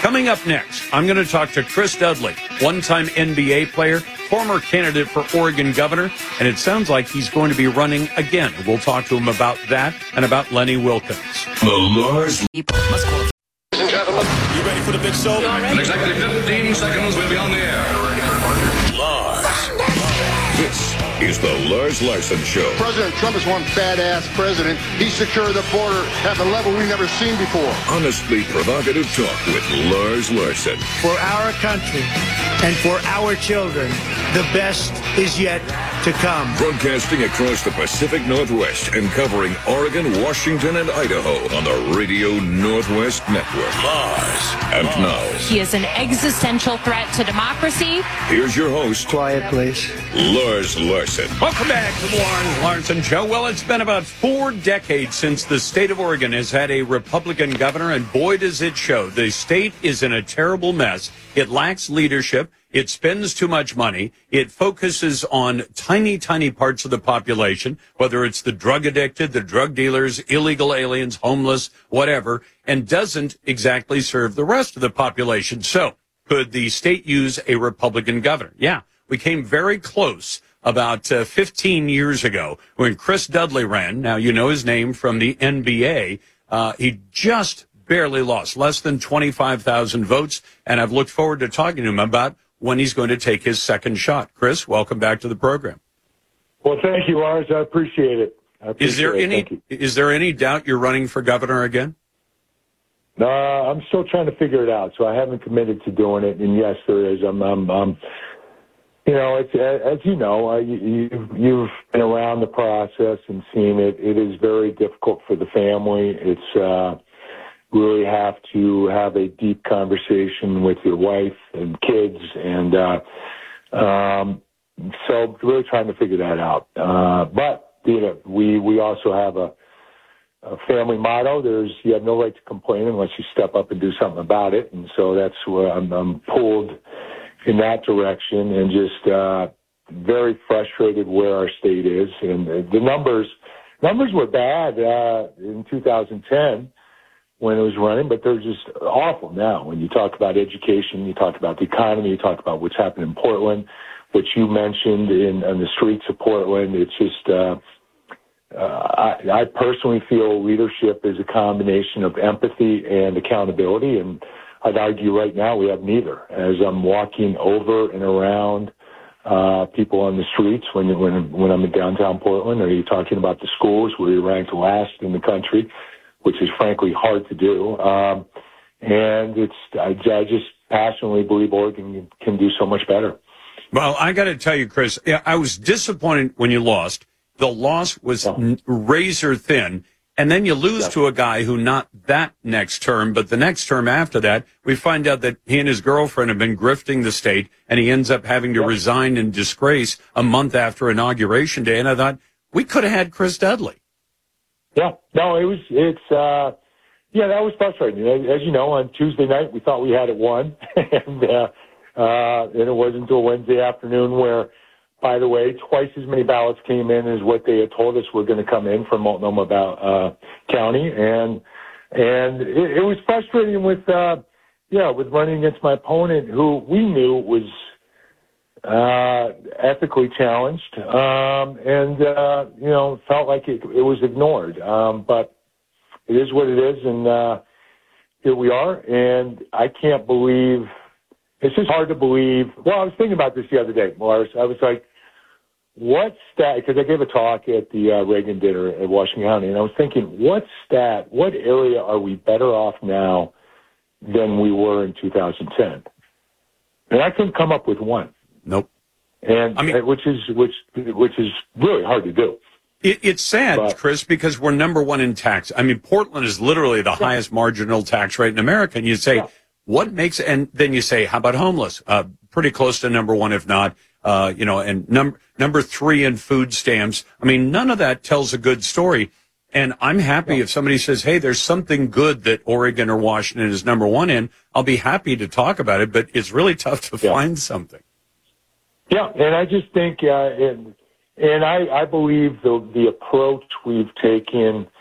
Coming up next, I'm going to talk to Chris Dudley, one-time N B A player, former candidate for Oregon governor, and it sounds like he's going to be running again. We'll talk to him about that and about Lenny Wilkens. The Lars. Ladies and gentlemen, you ready for the big show? In exactly fifteen seconds, we'll be on the air. Lars. This is the Lars Larson Show. President Trump is one badass president. He secured the border at a level we've never seen before. Honestly provocative talk with Lars Larson. For our country and for our children, the best is yet to come. Broadcasting across the Pacific Northwest and covering Oregon, Washington, and Idaho on the Radio Northwest Network. Lars. And now, He is an existential threat to democracy. here's your host, Quiet, please. Lars Larson. Welcome back to the Lars Larson Show. Well, it's been about four decades since the state of Oregon has had a Republican governor, and boy, does it show. The state is in a terrible mess. It lacks leadership. It spends too much money. It focuses on tiny, tiny parts of the population, whether it's the drug addicted, the drug dealers, illegal aliens, homeless, whatever, and doesn't exactly serve the rest of the population. So, could the state use a Republican governor? Yeah, we came very close about uh, fifteen years ago when Chris Dudley ran. Now, you know his name from the N B A. Uh, he just barely lost, less than twenty-five thousand votes, and I've looked forward to talking to him about when he's going to take his second shot. Chris, welcome back to the program. Well, thank you, Lars. I appreciate it. I appreciate Is there it. any is there any doubt you're running for governor again? No, I'm still trying to figure it out, so I haven't committed to doing it. And yes, there is. I'm, I'm, I'm you know, it's, as you know, uh, you, you've been around the process and seen it. It is very difficult for the family. It's uh, really have to have a deep conversation with your wife and kids, and uh, um, so really trying to figure that out. Uh, but you know, we we also have a, a family motto. There's you have no right to complain unless you step up and do something about it, and so that's where I'm, I'm pulled in that direction, and just uh, very frustrated where our state is. And the numbers numbers were bad uh, in two thousand ten when it was running, but they're just awful now. When you talk about education, you talk about the economy, you talk about what's happened in Portland, which you mentioned in, in the streets of Portland. It's just, uh, uh, I, I personally feel leadership is a combination of empathy and accountability, and I'd argue right now we have neither. As I'm walking over and around uh, people on the streets when, when, when I'm in downtown Portland, are you talking about the schools where you're ranked last in the country, which is frankly hard to do. Um, and it's, I, I just passionately believe Oregon can do so much better. Well, I got to tell you, Chris, I was disappointed when you lost. The loss was yeah. razor thin. And then you lose yeah. to a guy who not that next term, but the next term after that, we find out that he and his girlfriend have been grifting the state, and he ends up having to yeah. resign in disgrace a month after Inauguration Day. And I thought, we could have had Chris Dudley. Yeah, no, it was, it's, uh, yeah, that was frustrating. As, as you know, on Tuesday night, we thought we had it won. and, uh, uh, and it wasn't until Wednesday afternoon where, by the way, twice as many ballots came in as what they had told us were going to come in from Multnomah uh, County. And, and it, it was frustrating with, uh, yeah, with running against my opponent who we knew was, uh, ethically challenged, um, and, uh, you know, felt like it, it was ignored. Um, but it is what it is. And, uh, here we are. And I can't believe, it's just hard to believe. Well, I was thinking about this the other day, Lars. I was like, what stat, because I gave a talk at the uh, Reagan dinner at Washington County, and I was thinking, what stat, what area are we better off now than we were in two thousand ten? And I couldn't come up with one. Nope. And I mean, which is which which is really hard to do. It, it's sad, but, Chris, because we're number one in tax. I mean, Portland is literally the yeah. highest marginal tax rate in America. And you say, yeah. what makes? And then you say, how about homeless? Uh, pretty close to number one, if not. Uh, you know, and number number three in food stamps. I mean, none of that tells a good story. And I'm happy yeah. if somebody says, hey, there's something good that Oregon or Washington is number one in. I'll be happy to talk about it, but it's really tough to yeah. find something. Yeah, and I just think, uh, and, and I, I believe the the approach we've taken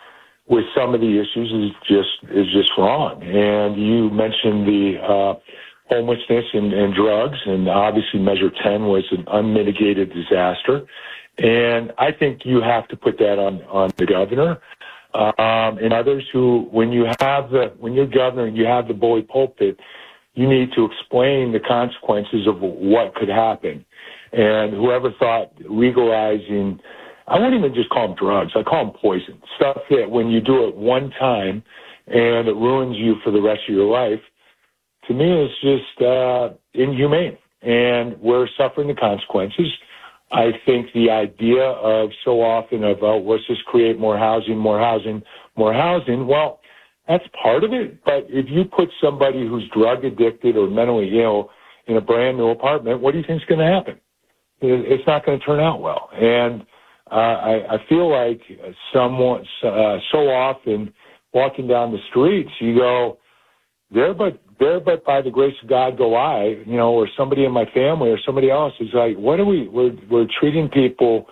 with some of the issues is just is just wrong. And you mentioned the uh, homelessness and, and drugs, and obviously Measure ten was an unmitigated disaster. And I think you have to put that on, on the governor um, and others who, when you have the when you're governor and you have the bully pulpit, you need to explain the consequences of what could happen. And whoever thought legalizing, I wouldn't even just call them drugs, I call them poison. Stuff that when you do it one time and it ruins you for the rest of your life, to me is just uh, inhumane. And we're suffering the consequences. I think the idea of so often of, oh, let's just create more housing, more housing, more housing, well, that's part of it. But if you put somebody who's drug addicted or mentally ill in a brand new apartment, what do you think is going to happen? It's not going to turn out well. And uh, I, I feel like someone, uh, so often walking down the streets, you go, there but there but by the grace of God go I, you know, or somebody in my family or somebody else is like, what are we, we're, we're treating people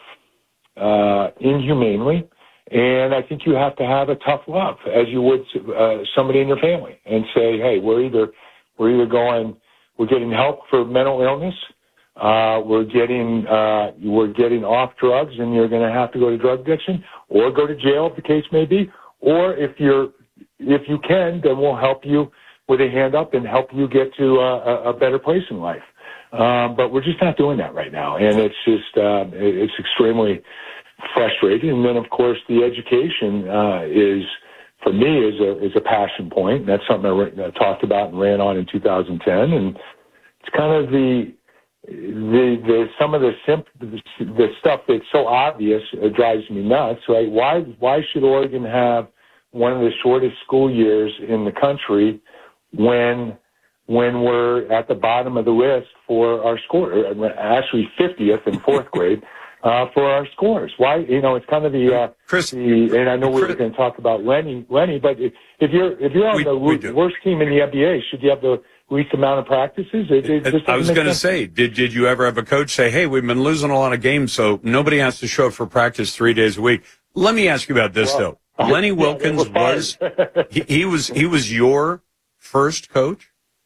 uh, inhumanely. And I think you have to have a tough love, as you would uh, somebody in your family, and say, hey, we're either we're either going, we're getting help for mental illness, uh, we're getting uh, we're getting off drugs, and you're going to have to go to drug addiction, or go to jail if the case may be, or if you're if you can, then we'll help you with a hand up and help you get to a, a better place in life. Um, but we're just not doing that right now, and it's just uh, it's extremely frustrating. And then, of course, the education uh, is, for me, is a is a passion point. That's something I, I talked about and ran on in two thousand ten. And it's kind of the the the some of the simp, the stuff that's so obvious uh, drives me nuts. Right? Why why should Oregon have one of the shortest school years in the country when when we're at the bottom of the list for our score? Actually, fiftieth in fourth grade. Uh, for our scores. Why, you know, it's kind of the, uh, Chris, the, and I know we were going to talk about Lenny, Lenny, but if, if you're, if you're on we, the we worst team in the N B A, should you have the least amount of practices? It, it just I was going to say, did, did you ever have a coach say, hey, we've been losing a lot of games, so nobody has to show up for practice three days a week? Let me ask you about this, well, though. Lenny yeah, Wilkins was, he, he was, he was your first coach?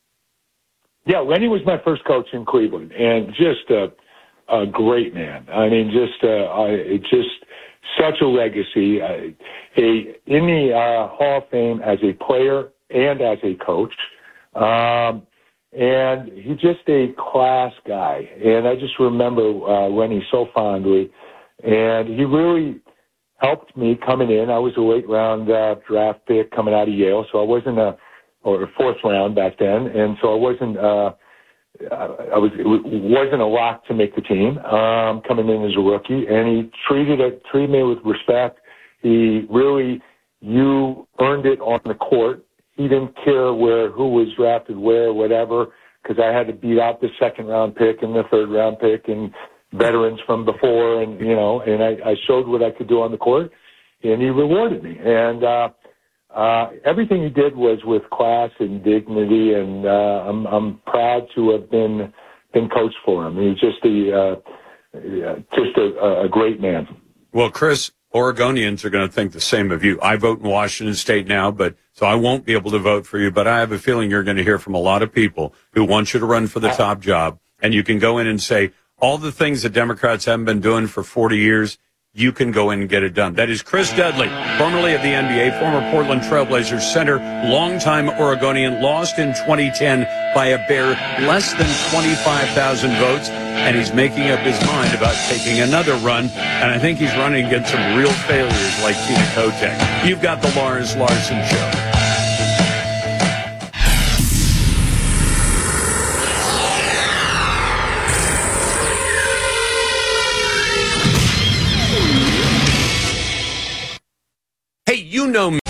Yeah, Lenny was my first coach in Cleveland, and just, uh, a great man. I mean, just uh, I, just such a legacy. Uh, a in the uh, Hall of Fame as a player and as a coach, um, and he's just a class guy. And I just remember uh, Lenny so fondly, and he really helped me coming in. I was a late round uh, draft pick coming out of Yale, so I wasn't a or fourth round back then, and so I wasn't. Uh, I was, it wasn't a lock to make the team, um, coming in as a rookie, and he treated it, treated me with respect. He really, you earned it on the court. He didn't care where, who was drafted where, whatever, because I had to beat out the second round pick and the third round pick and veterans from before, and, you know, and I, I showed what I could do on the court, and he rewarded me. And, uh, Uh, everything he did was with class and dignity, and uh, I'm, I'm proud to have been been coached for him. He's just a uh, just a, a great man. Well, Chris, Oregonians are going to think the same of you. I vote in Washington State now, but so I won't be able to vote for you. But I have a feeling you're going to hear from a lot of people who want you to run for the top job, and you can go in and say all the things that Democrats haven't been doing for forty years. You can go in and get it done. That is Chris Dudley, formerly of the N B A, former Portland Trailblazers center, longtime Oregonian, lost in twenty ten by a bare less than twenty-five thousand votes, and he's making up his mind about taking another run, and I think he's running against some real failures like Tina Kotek. You've got the Lars Larson Show. Hey, you know me.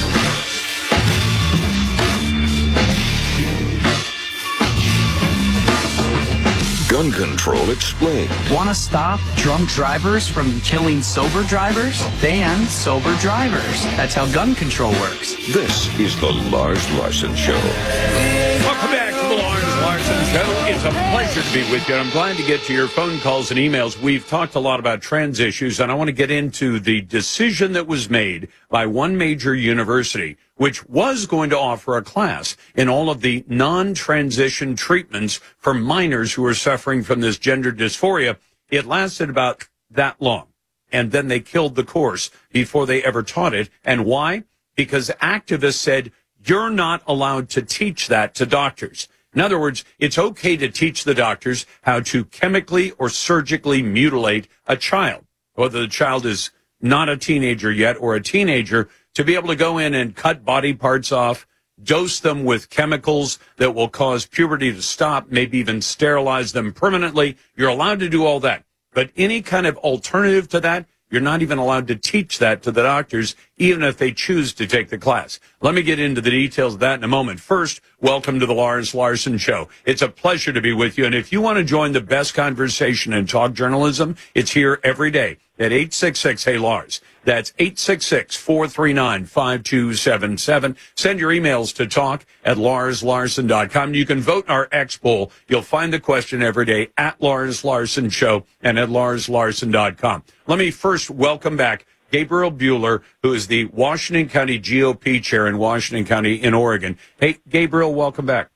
Gun Control Explained. Want to stop drunk drivers from killing sober drivers? Ban sober drivers. That's how gun control works. This is the Lars Larson Show. Welcome back to the Lars Larson Joe, it's a pleasure to be with you. I'm glad to get to your phone calls and emails. We've talked a lot about trans issues, and I want to get into the decision that was made by one major university, which was going to offer a class in all of the non-transition treatments for minors who are suffering from this gender dysphoria. It lasted about that long, and then they killed the course before they ever taught it. And why? Because activists said, you're not allowed to teach that to doctors. In other words, it's okay to teach the doctors how to chemically or surgically mutilate a child, whether the child is not a teenager yet or a teenager, to be able to go in and cut body parts off, dose them with chemicals that will cause puberty to stop, maybe even sterilize them permanently. You're allowed to do all that. But any kind of alternative to that, you're not even allowed to teach that to the doctors, even if they choose to take the class. Let me get into the details of that in a moment. First, welcome to the Lars Larson Show. It's a pleasure to be with you. And if you want to join the best conversation in talk journalism, it's here every day at eight six six, hey Lars. That's eight six six, four three nine, five two seven seven. Send your emails to talk at lars larson dot com. You can vote in our X poll. You'll find the question every day at Lars Larson Show and at lars larson dot com. Let me first welcome back Gabriel Buehler, who is the Washington County G O P chair in Washington County in Oregon. Hey, Gabriel, welcome back.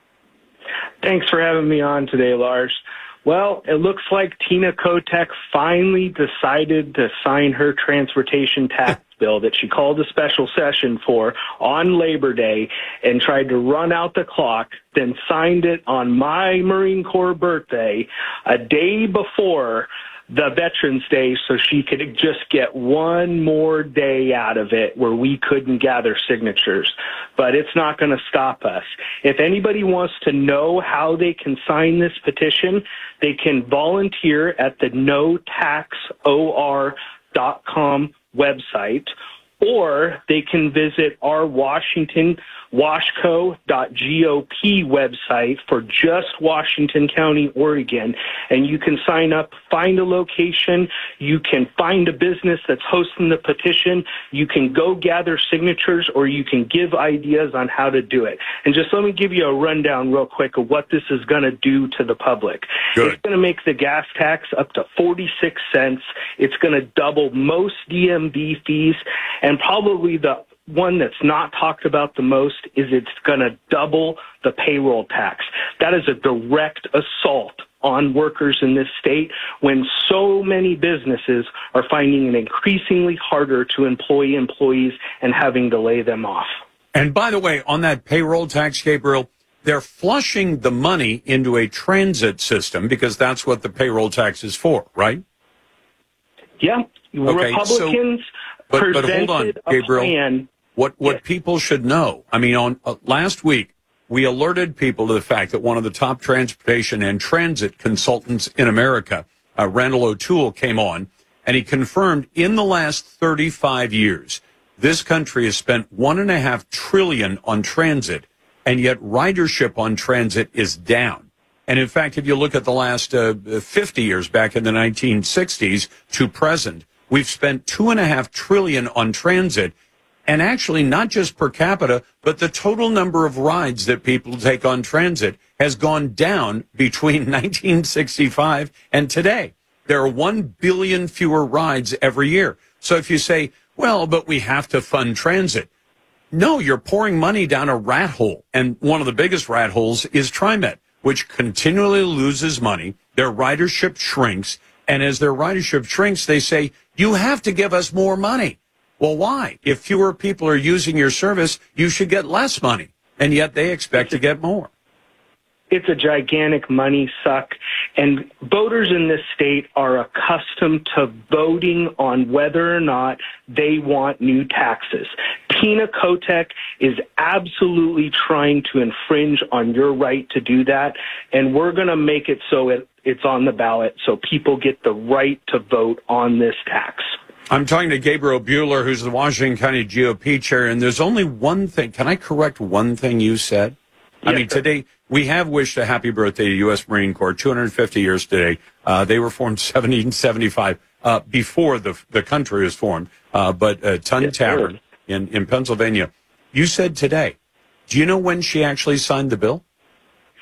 Thanks for having me on today, Lars. Well, it looks like Tina Kotek finally decided to sign her transportation tax bill that she called a special session for on Labor Day and tried to run out the clock, then signed it on my Marine Corps birthday a day before the Veterans Day so she could just get one more day out of it where we couldn't gather signatures. But it's not going to stop us. If anybody wants to know how they can sign this petition, they can volunteer at the no tax o r dot com website, or they can visit our Washington washco dot gop website for just Washington County, Oregon, and you can sign up, find a location, you can find a business that's hosting the petition, you can go gather signatures, or you can give ideas on how to do it. And just let me give you a rundown real quick of what this is going to do to the public. Good. It's going to make the gas tax up to forty-six cents. It's going to double most D M V fees, and probably the one that's not talked about the most is it's going to double the payroll tax. That is a direct assault on workers in this state when so many businesses are finding it increasingly harder to employ employees and having to lay them off. And by the way, on that payroll tax, Gabriel, they're flushing the money into a transit system because that's what the payroll tax is for, right? Yeah. Okay, Republicans so, but, but hold on, Gabriel. Plan. What what people should know, I mean, on uh, last week, we alerted people to the fact that one of the top transportation and transit consultants in America, uh, Randall O'Toole, came on, and he confirmed in the last thirty-five years, this country has spent one and a half trillion on transit, and yet ridership on transit is down. And in fact, if you look at the last uh, fifty years, back in the nineteen sixties to present, we've spent two and a half trillion on transit. And actually, not just per capita, but the total number of rides that people take on transit has gone down between nineteen sixty-five and today. There are one billion fewer rides every year. So if you say, well, but we have to fund transit. No, you're pouring money down a rat hole. And one of the biggest rat holes is TriMet, which continually loses money. Their ridership shrinks. And as their ridership shrinks, they say, you have to give us more money. Well, why? If fewer people are using your service, you should get less money. And yet they expect to get more. It's a gigantic money suck. And voters in this state are accustomed to voting on whether or not they want new taxes. Tina Kotek is absolutely trying to infringe on your right to do that. And we're going to make it so it, it's on the ballot so people get the right to vote on this tax. I'm talking to Gabriel Buehler, who's the Washington County G O P chair, and there's only one thing. Can I correct one thing you said? Yes, I mean, sir. Today, we have wished a happy birthday to U S Marine Corps, two hundred fifty years today. Uh, they were formed seventeen seventy-five, uh, before the the country was formed, uh, but uh, Ton yes, Tavern in, in Pennsylvania. You said today. Do you know when she actually signed the bill?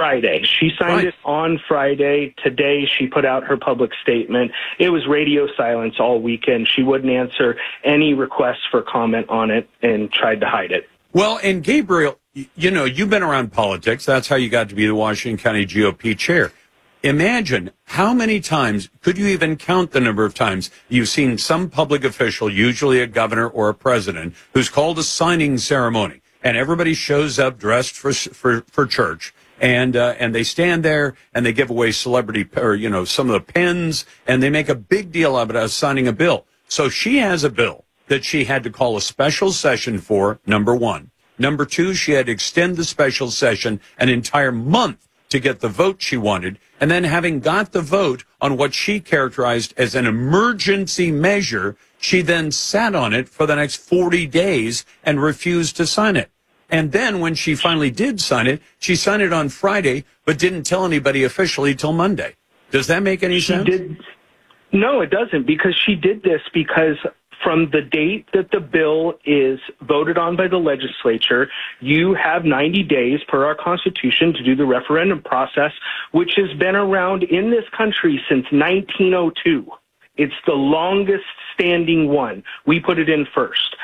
Friday. She signed Right. it on Friday. Today, she put out her public statement. It was radio silence all weekend. She wouldn't answer any requests for comment on it and tried to hide it. Well, and Gabriel, y- you know, you've been around politics. That's how you got to be the Washington County G O P chair. Imagine how many times, could you even count the number of times you've seen some public official, usually a governor or a president, who's called a signing ceremony, and everybody shows up dressed for for, for church, and uh, and they stand there and they give away celebrity, or you know, some of the pens, and they make a big deal of it as signing a bill. So she has a bill that she had to call a special session for, number one. Number two, she had to extend the special session an entire month to get the vote she wanted. And then having got the vote on what she characterized as an emergency measure, she then sat on it for the next forty days and refused to sign it. And then when she finally did sign it, she signed it on Friday, but didn't tell anybody officially till Monday. Does that make any She sense? did. No, it doesn't, because she did this because from the date that the bill is voted on by the legislature, you have ninety days per our Constitution to do the referendum process, which has been around in this country since nineteen oh two. It's the longest standing one. We put it in first.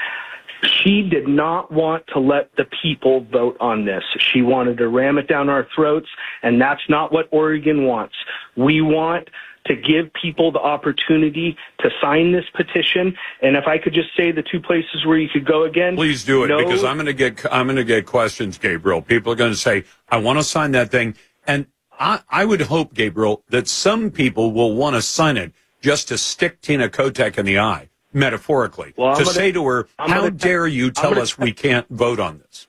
She did not want to let the people vote on this. She wanted to ram it down our throats, and that's not what Oregon wants. We want to give people the opportunity to sign this petition. And if I could just say the two places where you could go again. Please do it, no, because I'm going to get I'm going to get questions, Gabriel. People are going to say, I want to sign that thing. And I, I would hope, Gabriel, that some people will want to sign it just to stick Tina Kotek in the eye, metaphorically, well, to gonna, say to her, I'm how gonna, dare you tell gonna, us we can't vote on this?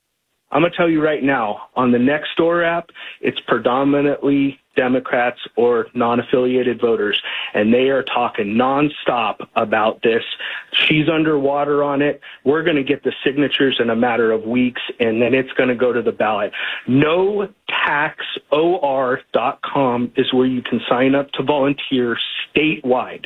I'm going to tell you right now, on the Nextdoor app, it's predominantly Democrats or non-affiliated voters, and they are talking nonstop about this. She's underwater on it. We're going to get the signatures in a matter of weeks, and then it's going to go to the ballot. no tax O R dot com is where you can sign up to volunteer statewide.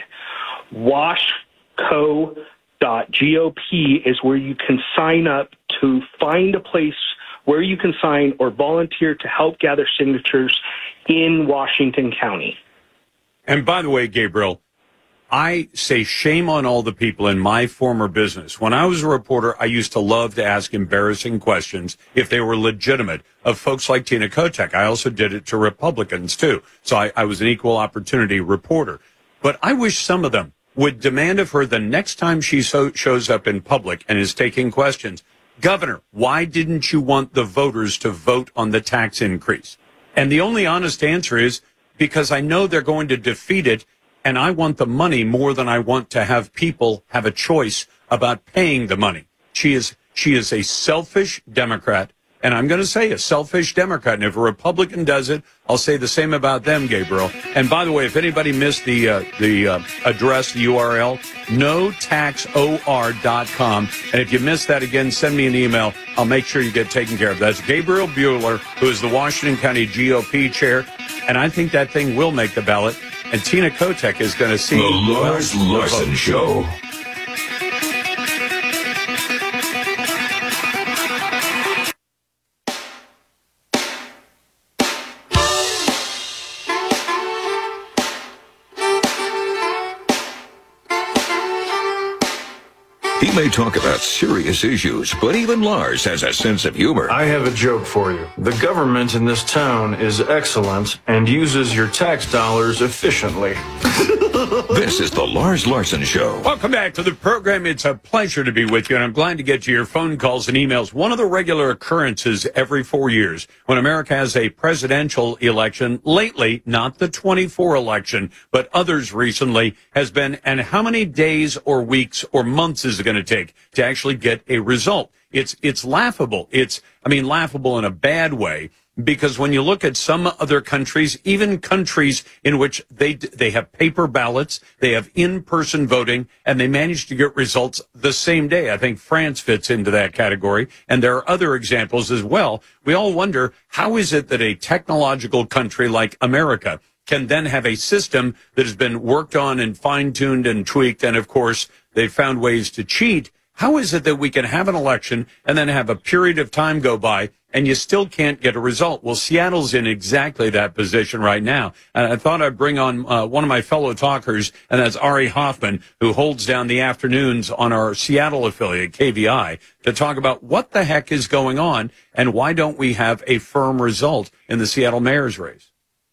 washco dot gop is where you can sign up to find a place where you can sign or volunteer to help gather signatures in Washington County. And by the way, Gabriel, I say shame on all the people in my former business. When I was a reporter, I used to love to ask embarrassing questions, if they were legitimate, of folks like Tina Kotek. I also did it to Republicans, too. So I, I was an equal opportunity reporter. But I wish some of them would demand of her the next time she so, shows up in public and is taking questions, Governor, why didn't you want the voters to vote on the tax increase? And the only honest answer is, because I know they're going to defeat it, and I want the money more than I want to have people have a choice about paying the money. She is she is a selfish Democrat, and I'm going to say a selfish Democrat. And if a Republican does it, I'll say the same about them, Gabriel. And by the way, if anybody missed the uh, the uh, address, the U R L, no tax O R dot com. And if you missed that again, send me an email. I'll make sure you get taken care of. That's Gabriel Bueller, who is the Washington County G O P chair. And I think that thing will make the ballot. And Tina Kotek is going to see The Lars Larson Show. He may talk about serious issues, but even Lars has a sense of humor. I have a joke for you. The government in this town is excellent and uses your tax dollars efficiently. This is the Lars Larson Show. Welcome back to the program. It's a pleasure to be with you, and I'm glad to get to your phone calls and emails. One of the regular occurrences every four years when America has a presidential election, lately, not the twenty-four election, but others recently, has been, and how many days or weeks or months is it going to take to actually get a result? It's it's laughable. It's, I mean, laughable in a bad way. Because when you look at some other countries, even countries in which they they have paper ballots, they have in-person voting, and they manage to get results the same day. I think France fits into that category, and there are other examples as well. We all wonder, how is it that a technological country like America can then have a system that has been worked on and fine-tuned and tweaked, and of course, they've found ways to cheat? How is it that we can have an election and then have a period of time go by and you still can't get a result? Well, Seattle's in exactly that position right now. And I thought I'd bring on uh, one of my fellow talkers, and that's Ari Hoffman, who holds down the afternoons on our Seattle affiliate, K V I, to talk about what the heck is going on and why don't we have a firm result in the Seattle mayor's race.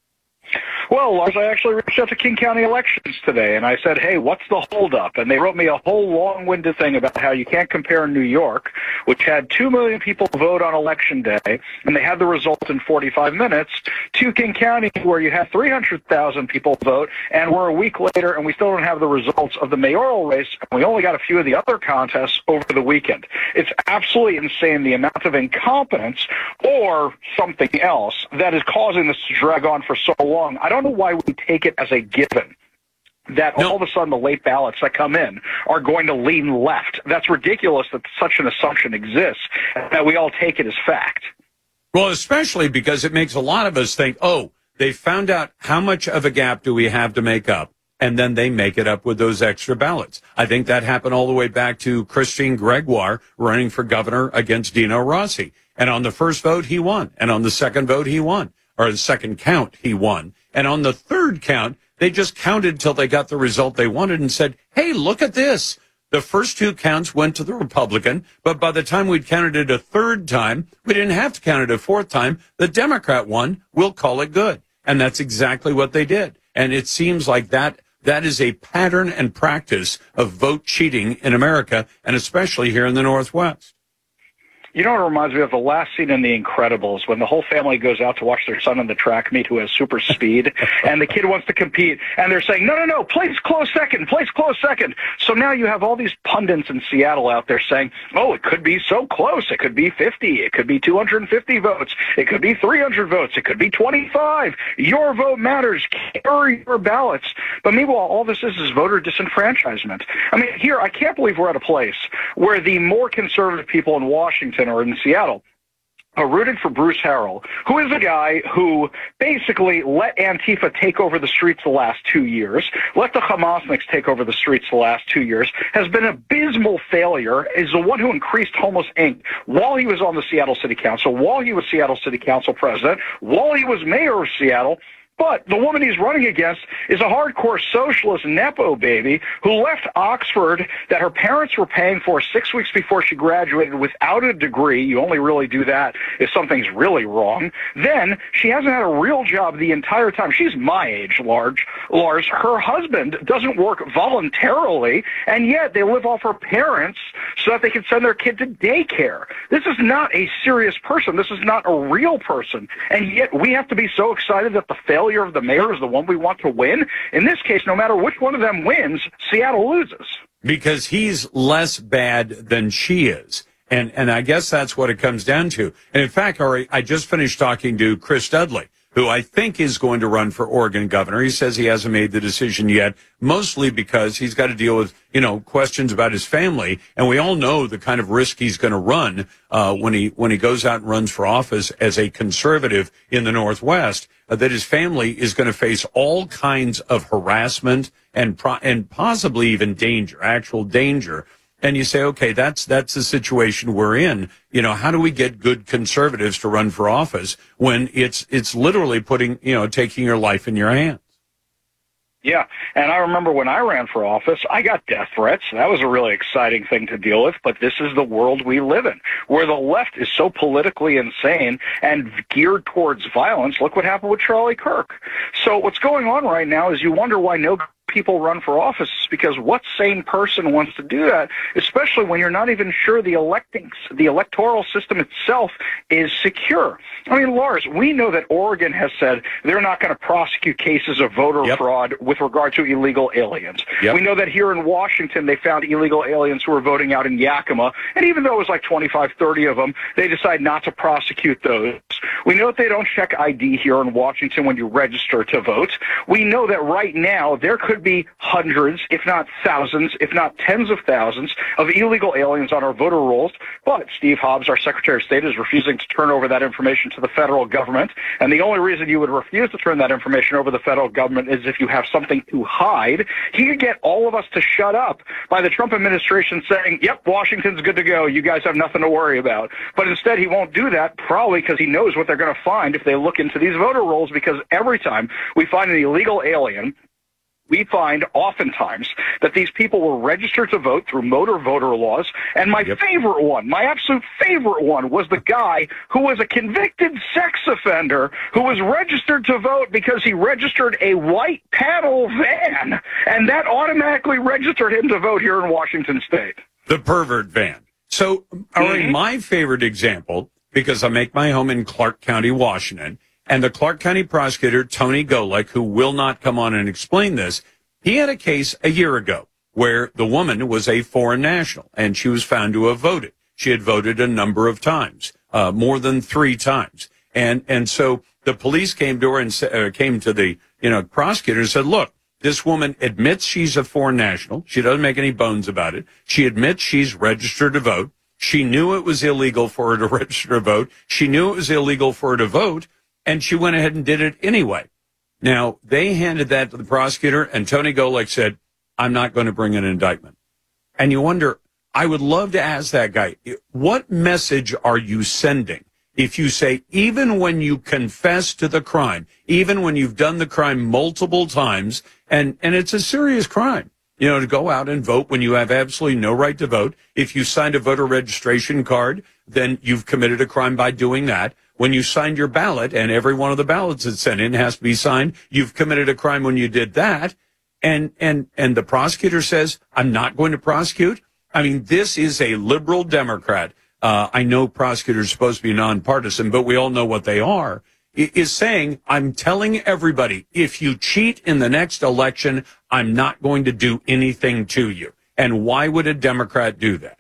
Well, Lars, I actually reached out to King County Elections today, and I said, hey, what's the holdup? And they wrote me a whole long-winded thing about how you can't compare New York, which had two million people vote on Election Day, and they had the result in forty-five minutes, to King County, where you had three hundred thousand people vote, and we're a week later, and we still don't have the results of the mayoral race, and we only got a few of the other contests over the weekend. It's absolutely insane, the amount of incompetence or something else that is causing this to drag on for so long. I don't know why we take it as a given that no. all of a sudden the late ballots that come in are going to lean left. That's ridiculous that such an assumption exists, and that we all take it as fact. Well, especially because it makes a lot of us think, oh, they found out how much of a gap do we have to make up, and then they make it up with those extra ballots. I think that happened all the way back to Christine Gregoire running for governor against Dino Rossi. And on the first vote, he won. And on the second vote, he won. Or the second count, he won. And on the third count, they just counted till they got the result they wanted and said, hey, look at this. The first two counts went to the Republican, but by the time we'd counted it a third time, we didn't have to count it a fourth time. The Democrat won. We'll call it good. And that's exactly what they did. And it seems like that that is a pattern and practice of vote cheating in America, and especially here in the Northwest. You know what it reminds me of? The last scene in The Incredibles, when the whole family goes out to watch their son in the track meet who has super speed, and the kid wants to compete, and they're saying, no, no, no, place close second, place close second. So now you have all these pundits in Seattle out there saying, oh, it could be so close. It could be fifty. It could be two hundred fifty votes. It could be three hundred votes. It could be twenty-five. Your vote matters. Carry your ballots. But meanwhile, all this is is voter disenfranchisement. I mean, here, I can't believe we're at a place where the more conservative people in Washington or in Seattle are rooting for Bruce Harrell, who is a guy who basically let Antifa take over the streets the last two years, let the Hamasniks take over the streets the last two years, has been an abysmal failure, is the one who increased Homeless Incorporated while he was on the Seattle City Council, while he was Seattle City Council president, while he was mayor of Seattle. But the woman he's running against is a hardcore socialist Nepo baby who left Oxford that her parents were paying for six weeks before she graduated without a degree. You only really do that if something's really wrong. Then she hasn't had a real job the entire time. She's my age, Large, Lars. Her husband doesn't work voluntarily, and yet they live off her parents so that they can send their kid to daycare. This is not a serious person. This is not a real person. And yet we have to be so excited that the failure of the mayor is the one we want to win. In this case, no matter which one of them wins, Seattle loses. Because he's less bad than she is. And and I guess that's what it comes down to. And in fact, Ari, I just finished talking to Chris Dudley, who I think is going to run for Oregon governor. He says he hasn't made the decision yet, mostly because he's got to deal with, you know, questions about his family. And we all know the kind of risk he's going to run uh, when he when he goes out and runs for office as a conservative in the Northwest, uh, that his family is going to face all kinds of harassment and pro- and possibly even danger, actual danger. And you say, okay, that's that's the situation we're in. You know, how do we get good conservatives to run for office when it's it's literally putting, you know, taking your life in your hands? Yeah, and I remember when I ran for office, I got death threats. That was a really exciting thing to deal with, but this is the world we live in, where the left is so politically insane and geared towards violence. Look what happened with Charlie Kirk. So what's going on right now is you wonder why no people run for office, because what sane person wants to do that, especially when you're not even sure the electing, the electoral system itself is secure. I mean, Lars, we know that Oregon has said they're not going to prosecute cases of voter yep. fraud with regard to illegal aliens. Yep. We know that here in Washington, they found illegal aliens who were voting out in Yakima, and even though it was like twenty-five, thirty of them, they decide not to prosecute those. We know that they don't check I D here in Washington when you register to vote. We know that right now there could would be hundreds, if not thousands, if not tens of thousands of illegal aliens on our voter rolls. But Steve Hobbs, our Secretary of State, is refusing to turn over that information to the federal government. And the only reason you would refuse to turn that information over to the federal government is if you have something to hide. He could get all of us to shut up by the Trump administration saying, yep, Washington's good to go. You guys have nothing to worry about. But instead, he won't do that, probably because he knows what they're going to find if they look into these voter rolls, because every time we find an illegal alien, we find oftentimes that these people were registered to vote through motor voter laws. And my yep. favorite one, my absolute favorite one, was the guy who was a convicted sex offender who was registered to vote because he registered a white panel van. And that automatically registered him to vote here in Washington State. The pervert van. So, Ari, mm-hmm. my favorite example, because I make my home in Clark County, Washington, and the Clark County prosecutor, Tony Golick, who will not come on and explain this, he had a case a year ago where the woman was a foreign national, and she was found to have voted. She had voted a number of times, uh, more than three times. And and so the police came to her and uh, came to the you know prosecutor and said, look, this woman admits she's a foreign national. She doesn't make any bones about it. She admits she's registered to vote. She knew it was illegal for her to register to vote. She knew it was illegal for her to vote. And she went ahead and did it anyway. Now, they handed that to the prosecutor, and Tony Golick said, I'm not going to bring an indictment. And you wonder, I would love to ask that guy, what message are you sending if you say, even when you confess to the crime, even when you've done the crime multiple times, and, and it's a serious crime, you know, to go out and vote when you have absolutely no right to vote. If you signed a voter registration card, then you've committed a crime by doing that. When you signed your ballot, and every one of the ballots that's sent in has to be signed, you've committed a crime when you did that. And, and, and the prosecutor says, I'm not going to prosecute. I mean, this is a liberal Democrat. Uh, I know prosecutors are supposed to be nonpartisan, but we all know what they are, is saying, I'm telling everybody, if you cheat in the next election, I'm not going to do anything to you. And why would a Democrat do that?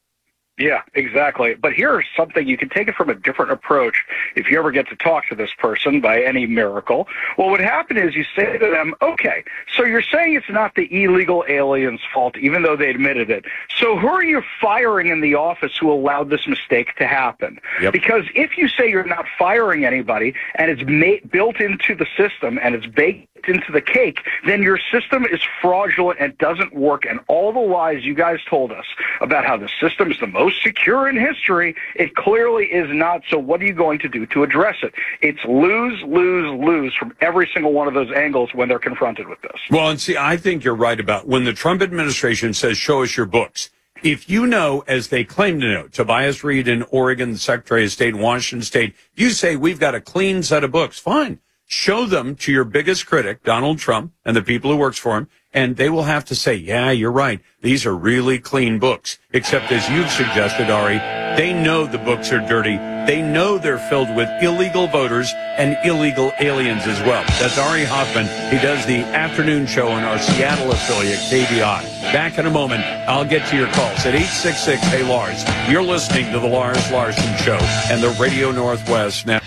Yeah, exactly. But here's something, you can take it from a different approach if you ever get to talk to this person by any miracle. What would happen is you say to them, okay, so you're saying it's not the illegal aliens' fault, even though they admitted it. So who are you firing in the office who allowed this mistake to happen? Yep. Because if you say you're not firing anybody and it's made, built into the system and it's baked into the cake, then your system is fraudulent and doesn't work. And all the lies you guys told us about how the system is the most secure in history, it clearly is not. So what are you going to do to address it? It's lose, lose, lose from every single one of those angles when they're confronted with this. Well, and see, I think you're right about when the Trump administration says, show us your books. If you know, as they claim to know, Tobias Reed in Oregon, the Secretary of State in Washington State, you say we've got a clean set of books, fine. Show them to your biggest critic, Donald Trump, and the people who works for him, and they will have to say, yeah, you're right. These are really clean books. Except, as you've suggested, Ari, they know the books are dirty. They know they're filled with illegal voters and illegal aliens as well. That's Ari Hoffman. He does the afternoon show on our Seattle affiliate, K B I. Back in a moment, I'll get to your calls at eight six six, hey Lars. You're listening to the Lars Larson Show and the Radio Northwest Network.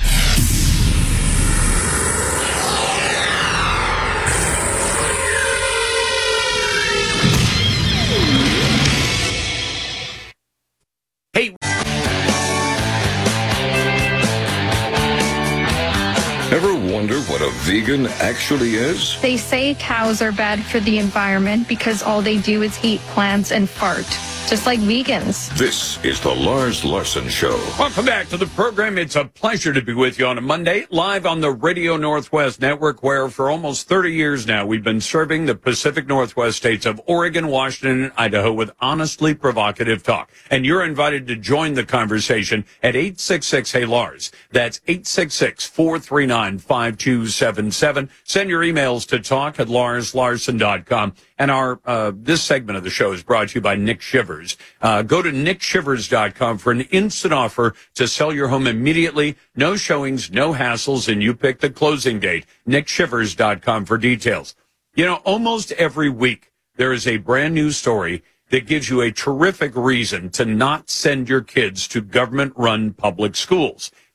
Ever wonder what a vegan actually is? They say cows are bad for the environment because all they do is eat plants and fart, just like vegans. This is the Lars Larson Show. Welcome back to the program. It's a pleasure to be with you on a Monday, live on the Radio Northwest Network, where for almost thirty years now, we've been serving the Pacific Northwest states of Oregon, Washington, and Idaho with honestly provocative talk. And you're invited to join the conversation at eight six six, hey Lars. That's eight six six, four three nine, five two seven seven. Send your emails to talk at lars larson dot com. And our uh, this segment of the show is brought to you by Nick Shivers. Uh, go to nick shivers dot com for an instant offer to sell your home immediately. No showings, no hassles, and you pick the closing date. nick shivers dot com for details. You know, almost every week there is a brand new story that gives you a terrific reason to not send your kids to government-run public schools.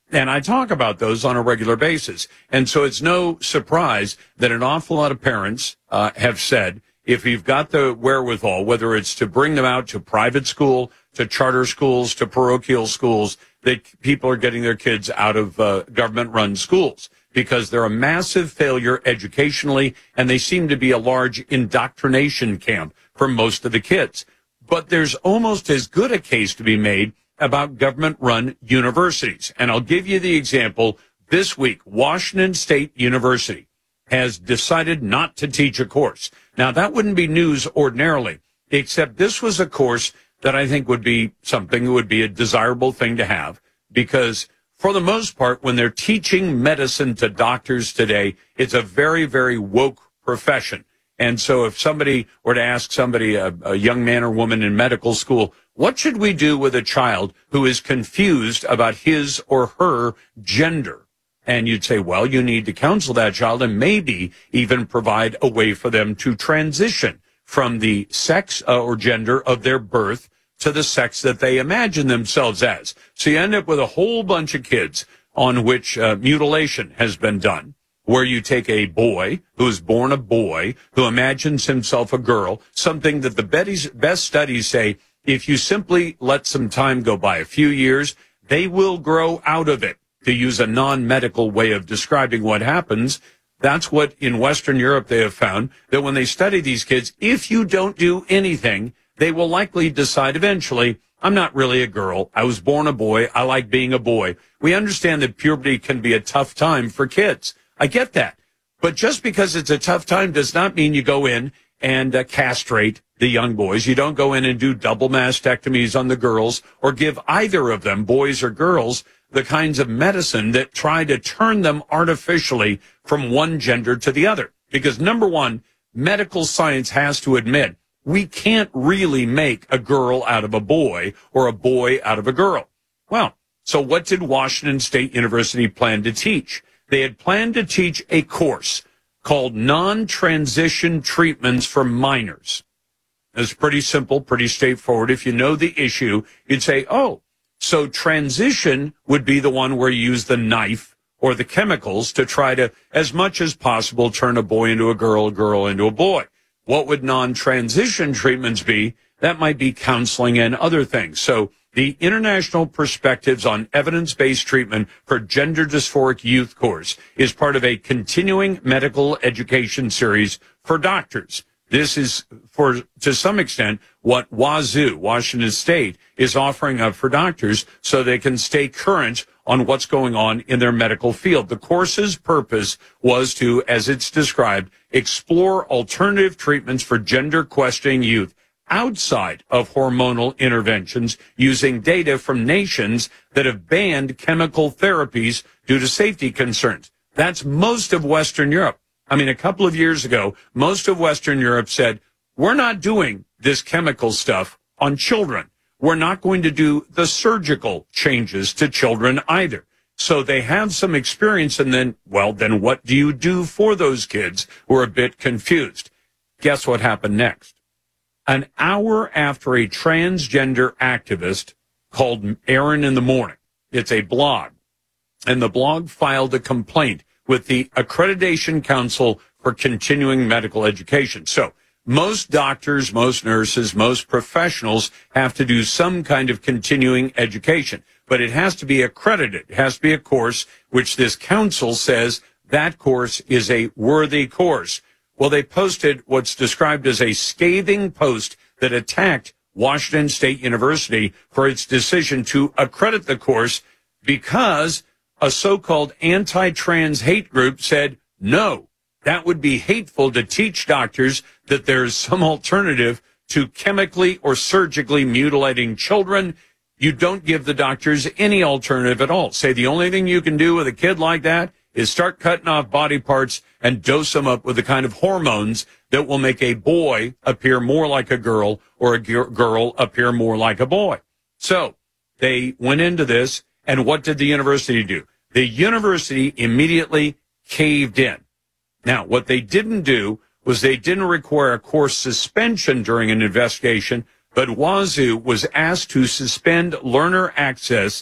And I talk about those on a regular basis. And so it's no surprise that an awful lot of parents uh, have said, if you've got the wherewithal, whether it's to bring them out to private school, to charter schools, to parochial schools, that people are getting their kids out of uh, government-run schools because they're a massive failure educationally, and they seem to be a large indoctrination camp for most of the kids. But there's almost as good a case to be made about government-run universities. And I'll give you the example. This week, Washington State University has decided not to teach a course. Now, that wouldn't be news ordinarily, except this was a course that I think would be something that would be a desirable thing to have, because for the most part, when they're teaching medicine to doctors today, it's a very, very woke profession. And so if somebody were to ask somebody, a, a young man or woman in medical school, what should we do with a child who is confused about his or her gender? And you'd say, well, you need to counsel that child and maybe even provide a way for them to transition from the sex uh, or gender of their birth to the sex that they imagine themselves as. So you end up with a whole bunch of kids on which uh, mutilation has been done, where you take a boy who is born a boy, who imagines himself a girl, something that the best studies say, if you simply let some time go by, a few years, they will grow out of it. To use a non-medical way of describing what happens, that's what in Western Europe they have found, that when they study these kids, if you don't do anything, they will likely decide eventually, I'm not really a girl. I was born a boy. I like being a boy. We understand that puberty can be a tough time for kids. I get that. But just because it's a tough time does not mean you go in and uh, castrate the young boys. You don't go in and do double mastectomies on the girls or give either of them, boys or girls, the kinds of medicine that try to turn them artificially from one gender to the other. Because number one, medical science has to admit we can't really make a girl out of a boy or a boy out of a girl. Well, so what did Washington State University plan to teach? They had planned to teach a course called Non-Transition Treatments for Minors. It's pretty simple, pretty straightforward. If you know the issue, you'd say, oh, so transition would be the one where you use the knife or the chemicals to try to, as much as possible, turn a boy into a girl, a girl into a boy. What would non-transition treatments be? That might be counseling and other things. So the International Perspectives on Evidence-Based Treatment for Gender Dysphoric Youth course is part of a continuing medical education series for doctors. This is, for to some extent, what Wazoo, Washington State, is offering up for doctors so they can stay current on what's going on in their medical field. The course's purpose was to, as it's described, explore alternative treatments for gender-questioning youth outside of hormonal interventions using data from nations that have banned chemical therapies due to safety concerns. That's most of Western Europe. I mean, a couple of years ago, most of Western Europe said, we're not doing this chemical stuff on children. We're not going to do the surgical changes to children either. So they have some experience, and then, well, then what do you do for those kids who are a bit confused? Guess what happened next? An hour after a transgender activist called Aaron in the Morning, it's a blog, and the blog filed a complaint with the Accreditation Council for Continuing Medical Education. So most doctors, most nurses, most professionals have to do some kind of continuing education, but it has to be accredited. It has to be a course which this council says that course is a worthy course. Well, they posted what's described as a scathing post that attacked Washington State University for its decision to accredit the course because a so-called anti-trans hate group said, no, that would be hateful to teach doctors that there's some alternative to chemically or surgically mutilating children. You don't give the doctors any alternative at all. Say the only thing you can do with a kid like that is start cutting off body parts and dose them up with the kind of hormones that will make a boy appear more like a girl or a g- girl appear more like a boy. So they went into this. And what did the university do? The university immediately caved in. Now, what they didn't do was they didn't require a course suspension during an investigation, but Wazoo was asked to suspend learner access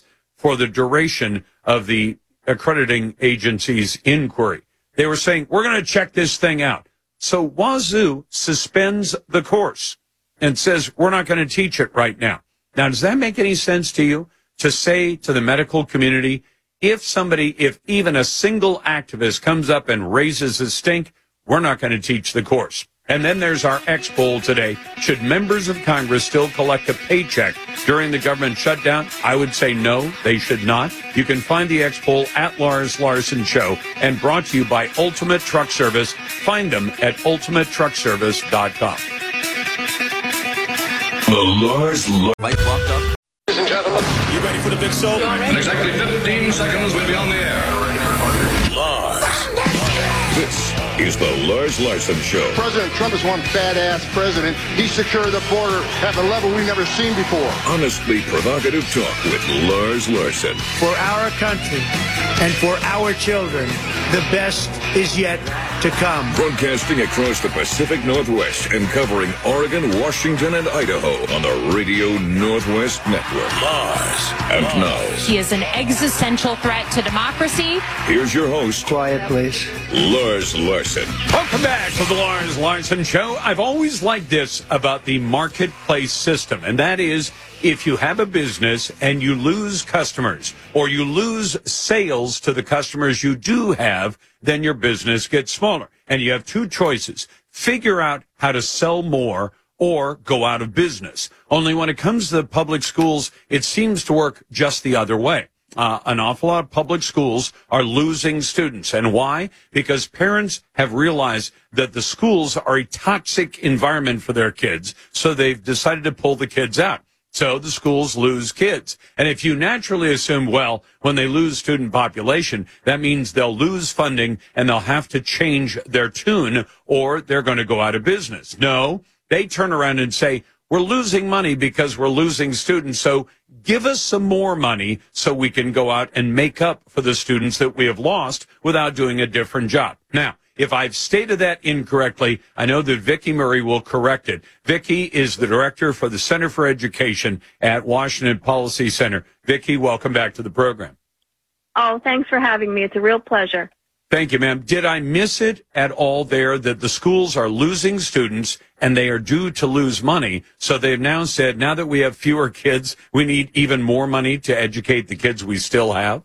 for the duration of the accrediting agency's inquiry. They were saying, we're going to check this thing out. So Wazoo suspends the course and says, we're not going to teach it right now. Now, does that make any sense to you to say to the medical community, if somebody, if even a single activist comes up and raises a stink, we're not going to teach the course? And then there's our X poll today. Should members of Congress still collect a paycheck during the government shutdown? I would say no, they should not. You can find the X poll at Lars Larson Show, and brought to you by Ultimate Truck Service. Find them at ultimate truck service dot com. The Lars Larson. Right walked up. Ladies and gentlemen, you ready for the big show? In exactly fifteen seconds, we'll be on the air. Lars. This is the Lars Larson Show. President Trump is one badass president. He secured the border at a level we've never seen before. Honestly provocative talk with Lars Larson. For our country and for our children, the best is yet to come. Broadcasting across the Pacific Northwest and covering Oregon, Washington, and Idaho on the Radio Northwest Network. Lars. And now, He is an existential threat to democracy. here's your host, Quiet, please. Lars Larson. Welcome back to the Lars Larson Show. I've always liked this about the marketplace system, and that is if you have a business and you lose customers or you lose sales to the customers you do have, then your business gets smaller. And you have two choices. Figure out how to sell more or go out of business. Only when it comes to the public schools, it seems to work just the other way. Uh, an awful lot of public schools are losing students. And why? Because parents have realized that the schools are a toxic environment for their kids, so they've decided to pull the kids out. So the schools lose kids. And if you naturally assume, well, when they lose student population, that means they'll lose funding and they'll have to change their tune or they're going to go out of business. No, they turn around and say, we're losing money because we're losing students, so give us some more money so we can go out and make up for the students that we have lost without doing a different job. Now, if I've stated that incorrectly, I know that Vicki Murray will correct it. Vicki is the director for the Center for Education at Washington Policy Center. Vicki, welcome back to the program. Oh, thanks for having me. It's a real pleasure. Thank you, ma'am. Did I miss it at all there that the schools are losing students and they are due to lose money? So they've now said, now that we have fewer kids, we need even more money to educate the kids we still have?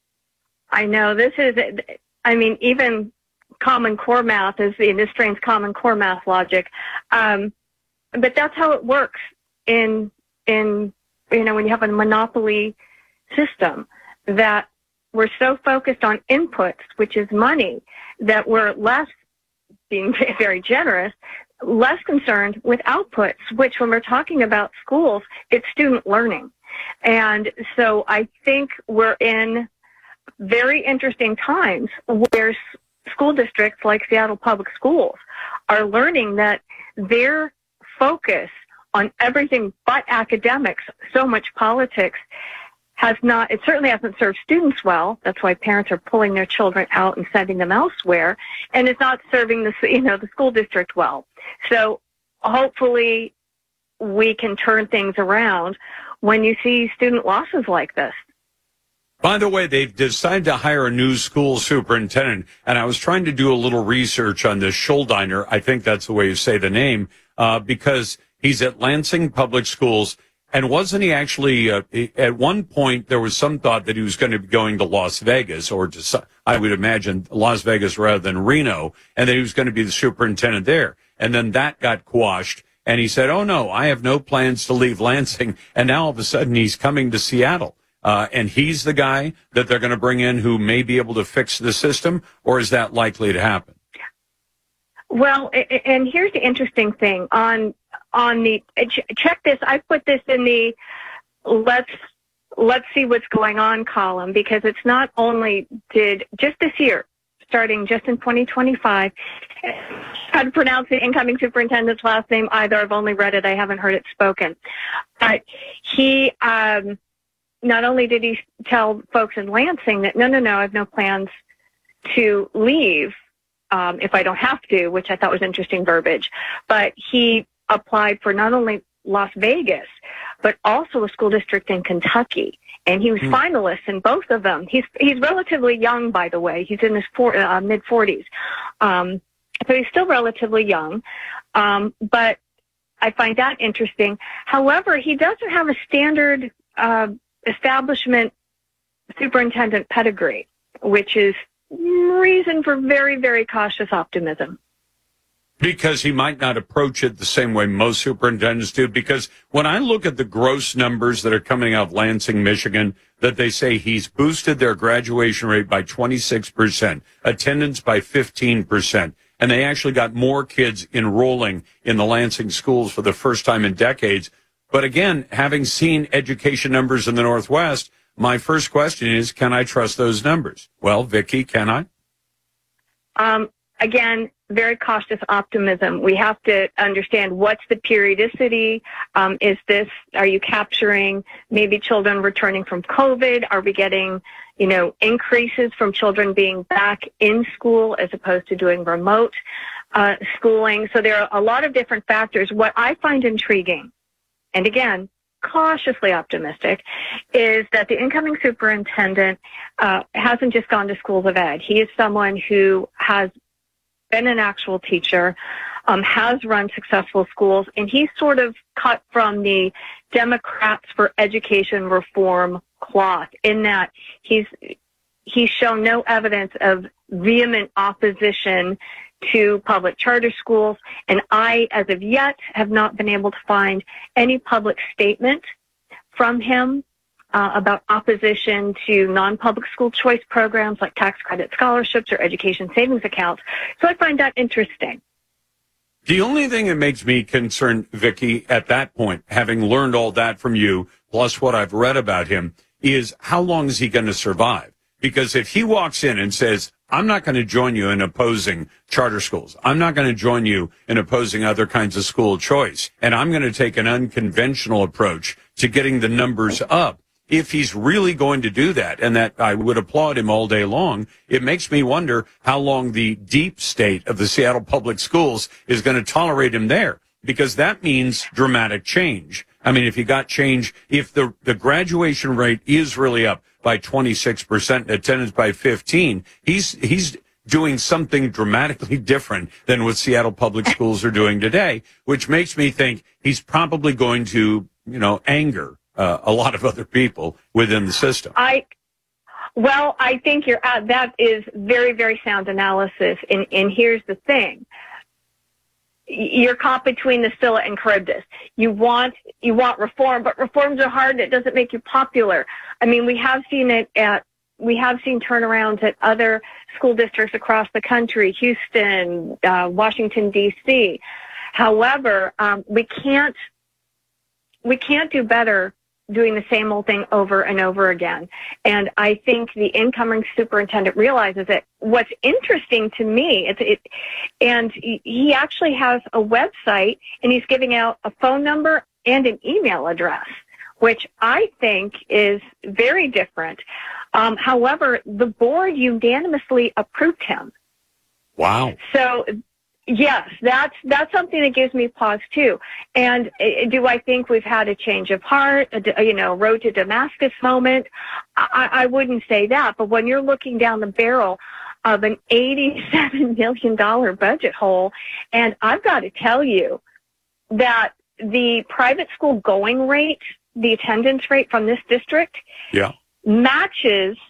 I know. This is, I mean, even Common Core math is in this strain's Common Core math logic. Um, but that's how it works in, in, you know, when you have a monopoly system, that we're so focused on inputs, which is money, that we're less, being very generous, less concerned with outputs, which when we're talking about schools, it's student learning. And so I think we're in very interesting times where school districts like Seattle Public Schools are learning that their focus on everything but academics, so much politics, has not, it certainly hasn't served students well. That's why parents are pulling their children out and sending them elsewhere. And it's not serving the, you know, the school district well. So hopefully we can turn things around when you see student losses like this. By the way, they've decided to hire a new school superintendent, and I was trying to do a little research on this Schuldiner. I think that's the way you say the name, uh, because he's at Lansing Public Schools. And wasn't he actually, uh, at one point, there was some thought that he was going to be going to Las Vegas, or to, I would imagine, Las Vegas rather than Reno, and that he was going to be the superintendent there. And then that got quashed, and he said, oh, no, I have no plans to leave Lansing. And now all of a sudden he's coming to Seattle. Uh, and he's the guy that they're going to bring in who may be able to fix the system, or is that likely to happen? Well, and here's the interesting thing on on the check this. I put this in the let's let's see what's going on column, because it's not only did just this year, starting just in twenty twenty-five, how to pronounce the incoming superintendent's last name either. I've only read it. I haven't heard it spoken. But he um, not only did he tell folks in Lansing that no, no, no, I have no plans to leave. Um, if I don't have to, which I thought was interesting verbiage, but he applied for not only Las Vegas, but also a school district in Kentucky. And he was hmm. finalist in both of them. He's he's relatively young, by the way. He's in his four, uh, mid-forties. Um, so he's still relatively young. Um, but I find that interesting. However, he doesn't have a standard uh, establishment superintendent pedigree, which is reason for very, very cautious optimism. Because he might not approach it the same way most superintendents do. Because when I look at the gross numbers that are coming out of Lansing, Michigan, that they say he's boosted their graduation rate by twenty-six percent, attendance by fifteen percent, and they actually got more kids enrolling in the Lansing schools for the first time in decades. But again, having seen education numbers in the Northwest, my first question is, can I trust those numbers? Well, Vicki, can I? Um, again, very cautious optimism. We have to understand what's the periodicity. Um, is this, are you capturing maybe children returning from COVID? Are we getting, you know, increases from children being back in school as opposed to doing remote uh, schooling? So there are a lot of different factors. What I find intriguing, and again, cautiously optimistic, is that the incoming superintendent uh, hasn't just gone to schools of ed. He is someone who has been an actual teacher, um, has run successful schools, and he's sort of cut from the Democrats for Education Reform cloth in that he's he's shown no evidence of vehement opposition to public charter schools, and I, as of yet, have not been able to find any public statement from him uh, about opposition to non-public school choice programs like tax credit scholarships or education savings accounts. So I find that interesting. The only thing that makes me concerned, Vicki, at that point, having learned all that from you, plus what I've read about him, is how long is he going to survive? Because if he walks in and says, I'm not going to join you in opposing charter schools, I'm not going to join you in opposing other kinds of school choice, and I'm going to take an unconventional approach to getting the numbers up, if he's really going to do that, and that I would applaud him all day long, it makes me wonder how long the deep state of the Seattle Public Schools is going to tolerate him there, because that means dramatic change. I mean, if you got change, if the, the graduation rate is really up by twenty-six percent and attendance by fifteen, he's, he's doing something dramatically different than what Seattle Public Schools are doing today, which makes me think he's probably going to, you know, anger Uh, a lot of other people within the system. I, well, I think you're uh, that is very, very sound analysis. And, and here's the thing: you're caught between the Scylla and Charybdis. You want you want reform, but reforms are hard. It doesn't make you popular. I mean, we have seen it at we have seen turnarounds at other school districts across the country, Houston, uh, Washington D C. However, um, we can't we can't do better doing the same old thing over and over again. And I think the incoming superintendent realizes it. What's interesting to me, it's, it, and he actually has a website, and he's giving out a phone number and an email address, which I think is very different. Um, however, the board unanimously approved him. Wow. So, yes, that's that's something that gives me pause too. And uh, do I think we've had a change of heart, a, you know, road to Damascus moment? I, I wouldn't say that. But when you're looking down the barrel of an eighty-seven million dollars budget hole, and I've got to tell you that the private school going rate, the attendance rate from this district, yeah, matches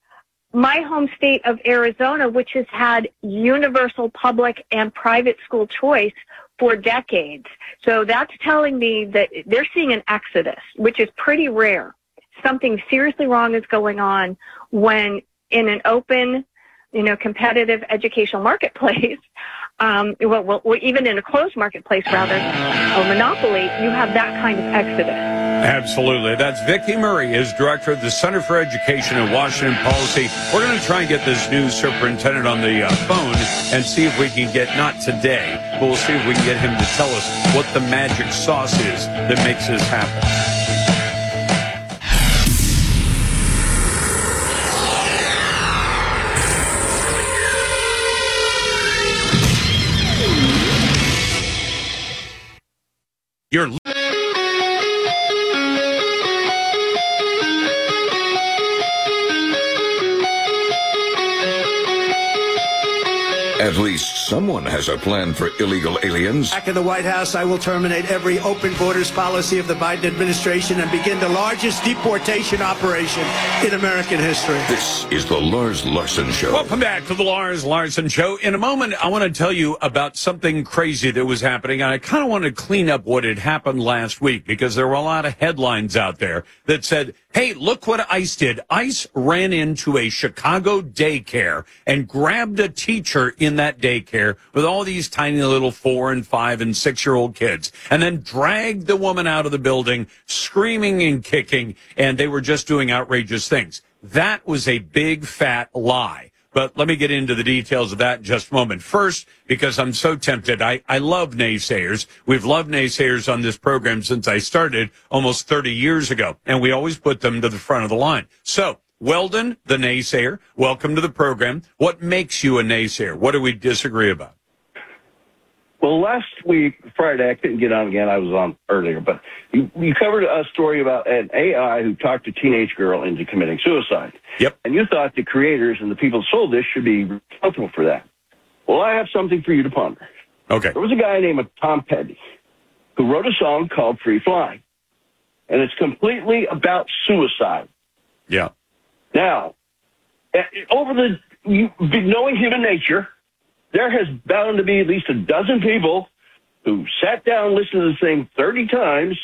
my home state of Arizona, which has had universal public and private school choice for decades. So that's telling me that they're seeing an exodus, which is pretty rare. Something seriously wrong is going on when in an open, you know, competitive educational marketplace, um, well, well, even in a closed marketplace, rather, a monopoly, you have that kind of exodus. Absolutely. That's Vicki Murray, is director of the Center for Education and Washington Policy. We're going to try and get this new superintendent on the uh, phone and see if we can get, not today, but we'll see if we can get him to tell us what the magic sauce is that makes this happen. You're At least someone has a plan for illegal aliens. Back in the White House, I will terminate every open borders policy of the Biden administration and begin the largest deportation operation in American history. This is the Lars Larson Show. Welcome back to the Lars Larson Show. In a moment, I want to tell you about something crazy that was happening. And I kind of want to clean up what had happened last week because there were a lot of headlines out there that said, hey, look what ICE did. ICE ran into a Chicago daycare and grabbed a teacher in that daycare with all these tiny little four and five and six-year-old kids and then dragged the woman out of the building screaming and kicking, and they were just doing outrageous things. That was a big, fat lie. But let me get into the details of that in just a moment. First, because I'm so tempted, I, I love naysayers. We've loved naysayers on this program since I started almost thirty years ago, and we always put them to the front of the line. So, Weldon, the naysayer, welcome to the program. What makes you a naysayer? What do we disagree about? Well, last week, Friday, I couldn't get on again. I was on earlier, but you, you covered a story about an A I who talked a teenage girl into committing suicide. Yep. And you thought the creators and the people who sold this should be responsible for that. Well, I have something for you to ponder. Okay. There was a guy named Tom Petty who wrote a song called Free Flying, and it's completely about suicide. Yeah. Now, over the, you, knowing human nature, there has bound to be at least a dozen people who sat down, listened to the thing thirty times,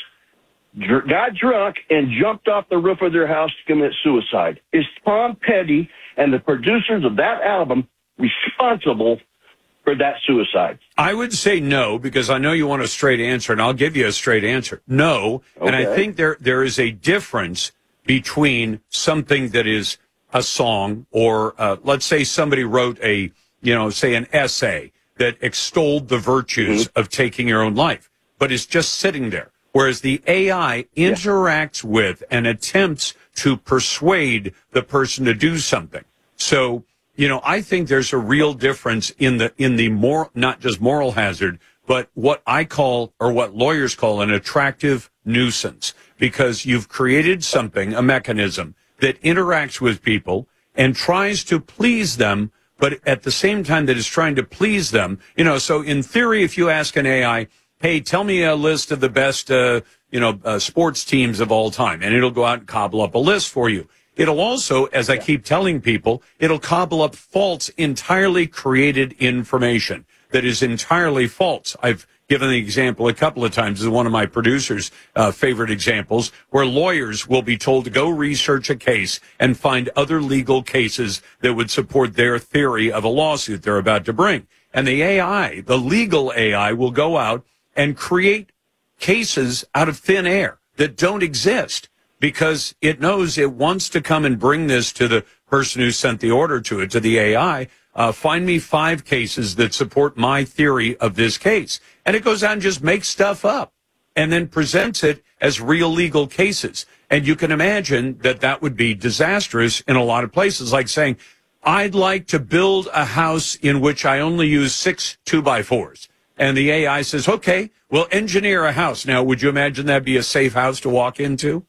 dr- got drunk, and jumped off the roof of their house to commit suicide. Is Tom Petty and the producers of that album responsible for that suicide? I would say no, because I know you want a straight answer, and I'll give you a straight answer. No, okay. And I think there there is a difference between something that is a song or, uh, let's say somebody wrote a, you know, say an essay that extolled the virtues mm-hmm. of taking your own life, but is just sitting there. Whereas the A I interacts yeah. with and attempts to persuade the person to do something. So, you know, I think there's a real difference in the, in the more, not just moral hazard, but what I call, or what lawyers call, an attractive nuisance, because you've created something, a mechanism that interacts with people and tries to please them, but at the same time that is trying to please them. You know, so in theory, if you ask an A I, hey, tell me a list of the best, uh, you know, uh, sports teams of all time, and it'll go out and cobble up a list for you. It'll also, as I keep telling people, it'll cobble up false, entirely created information that is entirely false. I've given the example a couple of times as one of my producers' uh, favorite examples, where lawyers will be told to go research a case and find other legal cases that would support their theory of a lawsuit they're about to bring. And the A I, the legal A I, will go out and create cases out of thin air that don't exist because it knows it wants to come and bring this to the person who sent the order to it, to the A I. Uh, find me five cases that support my theory of this case. And it goes out and just makes stuff up and then presents it as real legal cases. And you can imagine that that would be disastrous in a lot of places, like saying, I'd like to build a house in which I only use six two-by-fours. And the A I says, okay, we'll engineer a house. Now, would you imagine that'd be a safe house to walk into?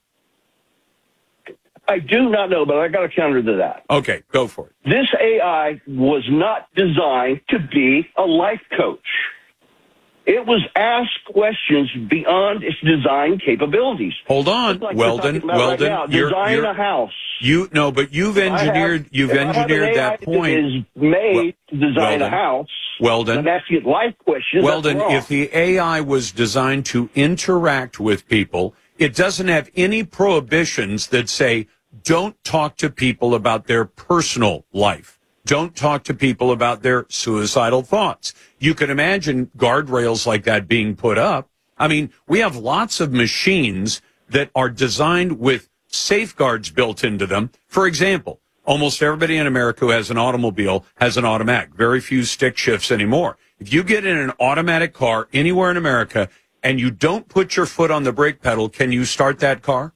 I do not know, but I got a counter to that. Okay, go for it. This A I was not designed to be a life coach. It was asked questions beyond its design capabilities. Hold on, like Weldon. Weldon, right you're, design you're, a house. You no, but you've engineered. Have, you've engineered that point. That is made well, to design Weldon, a house. Weldon, and that's it. Life questions. Weldon, if the A I was designed to interact with people, it doesn't have any prohibitions that say don't talk to people about their personal life. Don't talk to people about their suicidal thoughts. You can imagine guardrails like that being put up. I mean, we have lots of machines that are designed with safeguards built into them. For example, almost everybody in America who has an automobile has an automatic. Very few stick shifts anymore. If you get in an automatic car anywhere in America and you don't put your foot on the brake pedal, can you start that car?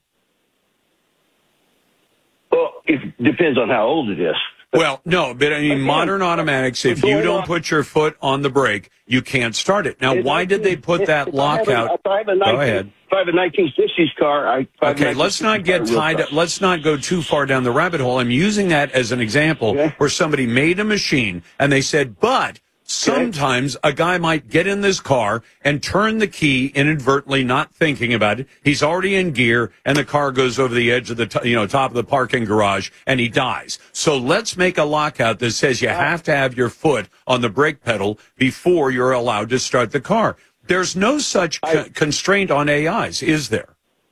Well, it depends on how old it is. Well, no, but I mean, modern automatics, if you don't put your foot on the brake, you can't start it. Now, why did they put that lockout? Go ahead. If I have a nineteen sixties car, I... Okay, let's not get tied up. Let's not go too far down the rabbit hole. I'm using that as an example where somebody made a machine and they said, but Sometimes a guy might get in this car and turn the key inadvertently, not thinking about it. He's already in gear, and the car goes over the edge of the t- you know top of the parking garage, and he dies. So let's make a lockout that says you have to have your foot on the brake pedal before you're allowed to start the car. There's no such co- constraint on A Is, is there?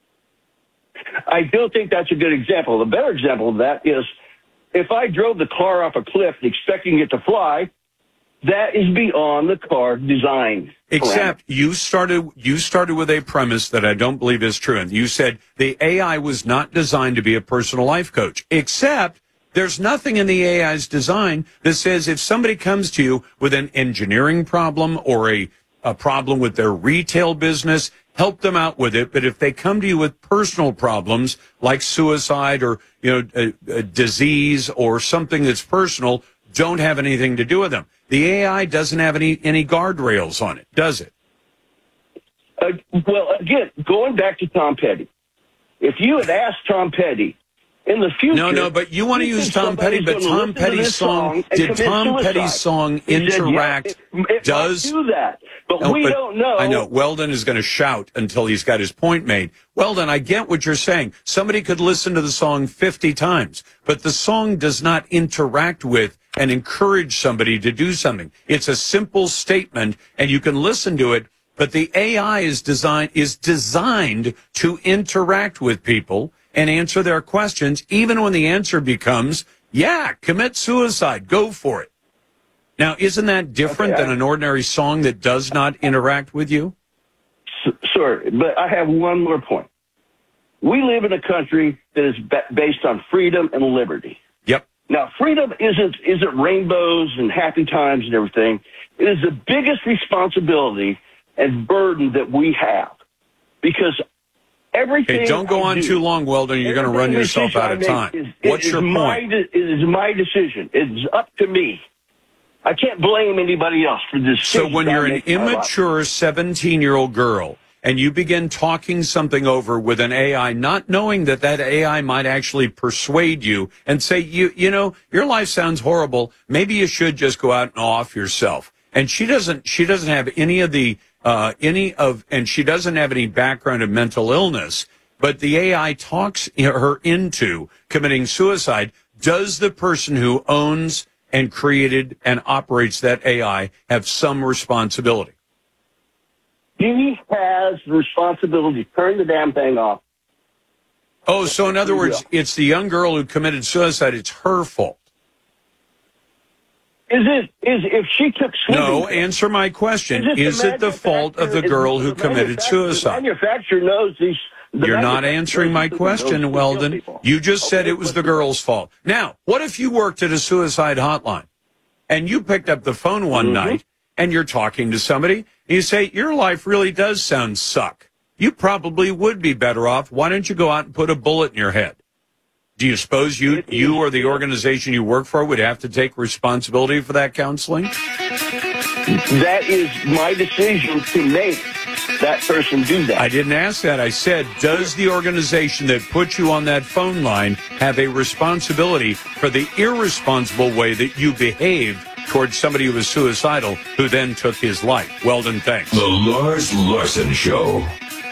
I don't think that's a good example. The better example of that is if I drove the car off a cliff expecting it to fly, that is beyond the car design. Except you started you started with a premise that I don't believe is true. And you said the A I was not designed to be a personal life coach. Except there's nothing in the A I's design that says if somebody comes to you with an engineering problem or a, a problem with their retail business, help them out with it. But if they come to you with personal problems like suicide or, you know, a, a disease or something that's personal, don't have anything to do with them. The A I doesn't have any, any guardrails on it, does it? Uh, well, again, going back to Tom Petty, if you had asked Tom Petty in the future... No, no, but you want to use Tom Petty, but Tom Petty's song... Did Tom Petty's song interact... Said, yeah, it, it does do that, but no, we but don't know... I know. Weldon is going to shout until he's got his point made. Weldon, I get what you're saying. Somebody could listen to the song fifty times, but the song does not interact with and encourage somebody to do something. It's a simple statement, and you can listen to it, but the A I is designed is designed to interact with people and answer their questions, even when the answer becomes, yeah, commit suicide, go for it. Now, isn't that different okay, I, than an ordinary song that does not interact with you? Sure, but I have one more point. We live in a country that is ba- based on freedom and liberty. Yep. Now, freedom isn't isn't rainbows and happy times and everything. It is the biggest responsibility and burden that we have, because everything. Hey, don't go I on do, too long, Weldon. You're going to run yourself out of time. Is, What's is your my, point? It is my decision. It's up to me. I can't blame anybody else for this. So when you're an immature seventeen-year-old girl and you begin talking something over with an A I, not knowing that that A I might actually persuade you and say, you you know, your life sounds horrible. Maybe you should just go out and off yourself. And she doesn't she doesn't have any of the uh, any of and she doesn't have any background of mental illness. But the A I talks her into committing suicide. Does the person who owns and created and operates that A I have some responsibility? He has the responsibility to turn the damn thing off. Oh, so in other words, it's the young girl who committed suicide. It's her fault. Is it, is, if she took swimming... No, answer my question. Is it the fault of the girl who committed suicide? The manufacturer knows these... You're not answering my question, Weldon. You just said it was the girl's fault. Now, what if you worked at a suicide hotline and you picked up the phone one mm-hmm. night and you're talking to somebody and you say, your life really does sound suck. You probably would be better off. Why don't you go out and put a bullet in your head? Do you suppose you, you or the organization you work for would have to take responsibility for that counseling? That is my decision to make that person do that. I didn't ask that. I said, does the organization that put you on that phone line have a responsibility for the irresponsible way that you behaved towards somebody who was suicidal who then took his life? Weldon, thanks. The Lars Larson Show.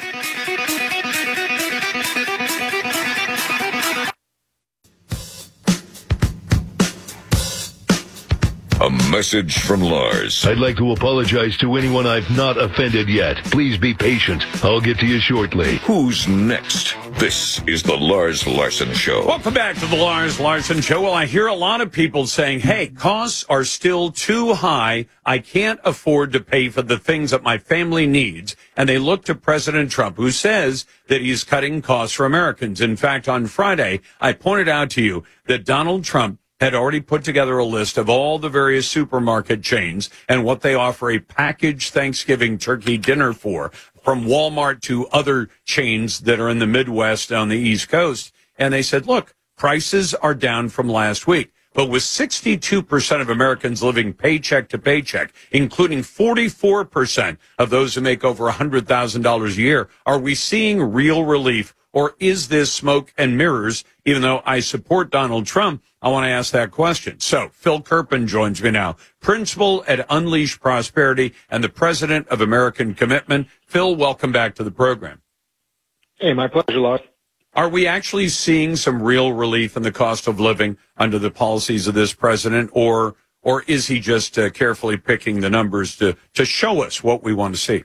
A message from Lars. I'd like to apologize to anyone I've not offended yet. Please be patient. I'll get to you shortly. Who's next? This is the Lars Larson Show. Welcome back to the Lars Larson Show. Well, I hear a lot of people saying, hey, costs are still too high. I can't afford to pay for the things that my family needs. And they look to President Trump, who says that he's cutting costs for Americans. In fact, on Friday, I pointed out to you that Donald Trump had already put together a list of all the various supermarket chains and what they offer a packaged Thanksgiving turkey dinner for, from Walmart to other chains that are in the Midwest on the East Coast. And they said, look, prices are down from last week. But with sixty-two percent of Americans living paycheck to paycheck, including forty-four percent of those who make over one hundred thousand dollars a year, are we seeing real relief Or is this smoke and mirrors? Even though I support Donald Trump, I want to ask that question. So Phil Kerpen joins me now, principal at Unleash Prosperity and the president of American Commitment. Phil, welcome back to the program. Hey, my pleasure, Lars. Are we actually seeing some real relief in the cost of living under the policies of this president, or or is he just uh, carefully picking the numbers to, to show us what we want to see?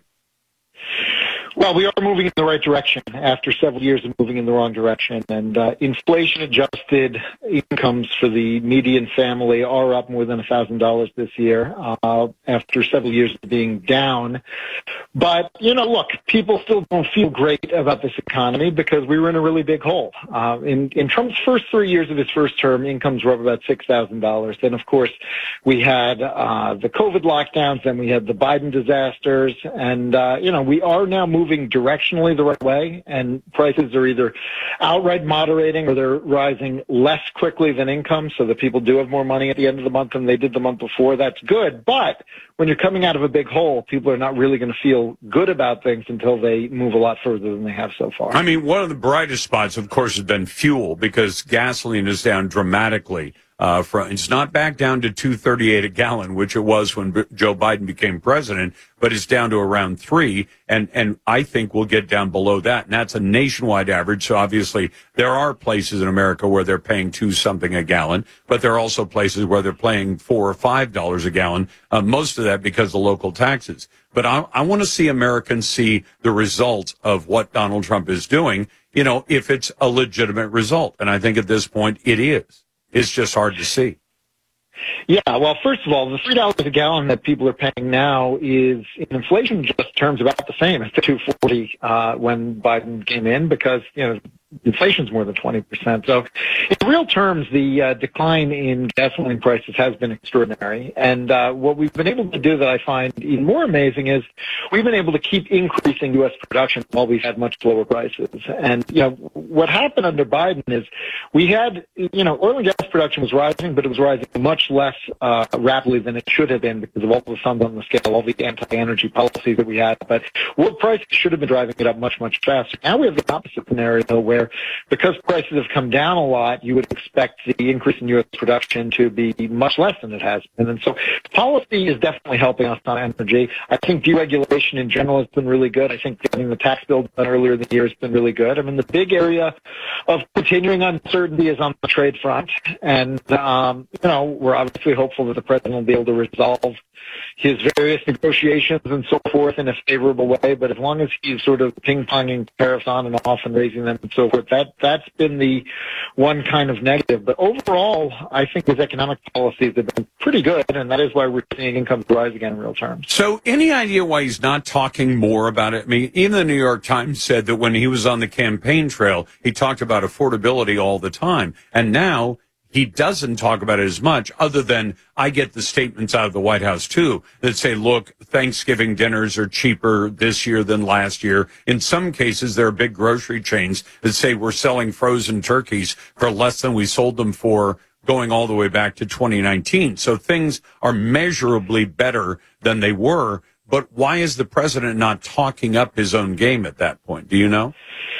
Well, we are moving in the right direction after several years of moving in the wrong direction. And uh, inflation-adjusted incomes for the median family are up more than one thousand dollars this year uh, after several years of being down. But, you know, look, people still don't feel great about this economy because we were in a really big hole. Uh, in, in Trump's first three years of his first term, incomes were up about six thousand dollars. Then, of course, we had uh, the COVID lockdowns, then we had the Biden disasters. And, uh, you know, we are now moving moving directionally the right way, and prices are either outright moderating or they're rising less quickly than income, so that people do have more money at the end of the month than they did the month before. That's good. But when you're coming out of a big hole, people are not really going to feel good about things until they move a lot further than they have so far. I mean, one of the brightest spots, of course, has been fuel, because gasoline is down dramatically. Uh, from, it's not back down to two thirty-eight a gallon, which it was when B- Joe Biden became president, but it's down to around three, and and I think we'll get down below that, and that's a nationwide average. So obviously there are places in America where they're paying two something a gallon, but there are also places where they're paying four or five dollars a gallon. Uh, most of that because of local taxes. But I, I want to see Americans see the result of what Donald Trump is doing. You know, if it's a legitimate result, and I think at this point it is. It's just hard to see. Yeah, well, first of all, the three dollars a gallon that people are paying now is, in inflation just terms, about the same as the two forty uh, when Biden came in, because, you know, inflation's more than twenty percent. So in real terms, the uh, decline in gasoline prices has been extraordinary. And uh, what we've been able to do that I find even more amazing is we've been able to keep increasing U S production while we've had much lower prices. And, you know, what happened under Biden is we had, you know, oil and gas production was rising, but it was rising much less uh, rapidly than it should have been because of all the thumbs on the scale, all the anti-energy policies that we had. But world prices should have been driving it up much, much faster. Now we have the opposite scenario where, because prices have come down a lot, you would expect the increase in U S production to be much less than it has been. And so policy is definitely helping us on energy. I think deregulation in general has been really good. I think getting the tax bill done earlier in the year has been really good. I mean, the big area of continuing uncertainty is on the trade front. And, um, you know, we're obviously hopeful that the president will be able to resolve his various negotiations and so forth in a favorable way. But as long as he's sort of ping-ponging tariffs on and off and raising them and so forth, that, that's been the one kind of negative. But overall, I think his economic policies have been pretty good, and that is why we're seeing incomes rise again in real terms. So any idea why he's not talking more about it? I mean, even the New York Times said that when he was on the campaign trail, he talked about affordability all the time. And now he doesn't talk about it as much, other than I get the statements out of the White House, too, that say, look, Thanksgiving dinners are cheaper this year than last year. In some cases, there are big grocery chains that say we're selling frozen turkeys for less than we sold them for going all the way back to twenty nineteen. So things are measurably better than they were. But why is the president not talking up his own game at that point? Do you know?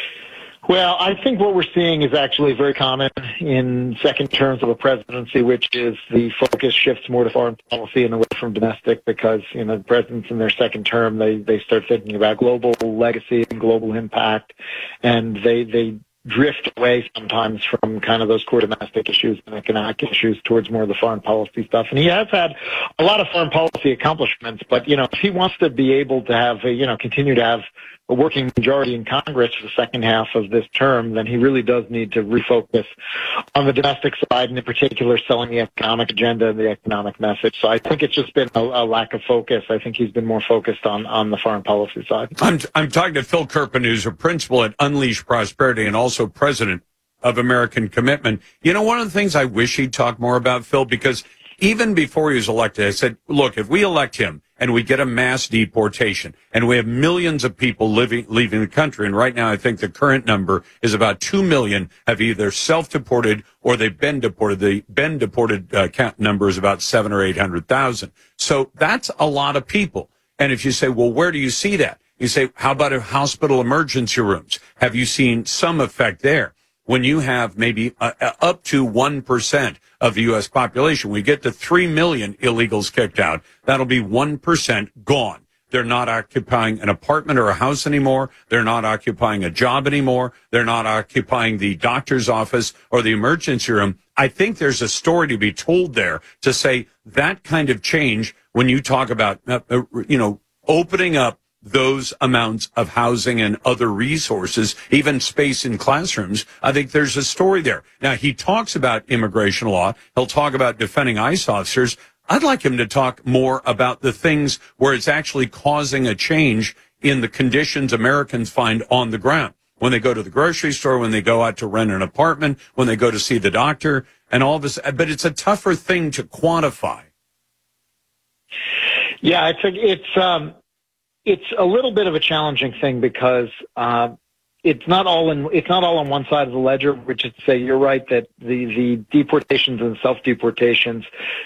Well, I think what we're seeing is actually very common in second terms of a presidency, which is the focus shifts more to foreign policy and away from domestic, because, you know, the presidents in their second term, they, they start thinking about global legacy and global impact, and they, they drift away sometimes from kind of those core domestic issues and economic issues towards more of the foreign policy stuff. And he has had a lot of foreign policy accomplishments, but, you know, if he wants to be able to have, a, you know, continue to have a working majority in Congress for the second half of this term, then he really does need to refocus on the domestic side, and in particular selling the economic agenda and the economic message. So I think it's just been a, a lack of focus. I think he's been more focused on, on the foreign policy side. I'm, I'm talking to Phil Kerpen, who's a principal at Unleash Prosperity and also president of American Commitment. You know, one of the things I wish he'd talk more about, Phil, because even before he was elected, I said, look, if we elect him and we get a mass deportation and we have millions of people living, leaving the country, and right now I think the current number is about two million have either self-deported or they've been deported. The been deported uh, count number is about seven or eight hundred thousand. So that's a lot of people. And if you say, well, where do you see that? You say, how about hospital emergency rooms? Have you seen some effect there? When you have maybe uh, up to one percent of the U S population, we get to three million illegals kicked out. That'll be one percent gone. They're not occupying an apartment or a house anymore. They're not occupying a job anymore. They're not occupying the doctor's office or the emergency room. I think there's a story to be told there to say that kind of change when you talk about, uh, uh, you know, opening up those amounts of housing and other resources, even space in classrooms. I think there's a story there. Now, he talks about immigration law. He'll talk about defending ICE officers. I'd like him to talk more about the things where it's actually causing a change in the conditions Americans find on the ground. When they go to the grocery store, when they go out to rent an apartment, when they go to see the doctor, and all this. But it's a tougher thing to quantify. Yeah, it's a, it's um, it's a little bit of a challenging thing because uh, it's not all in it's not all on one side of the ledger, which is to say you're right that the, the deportations and self-deportations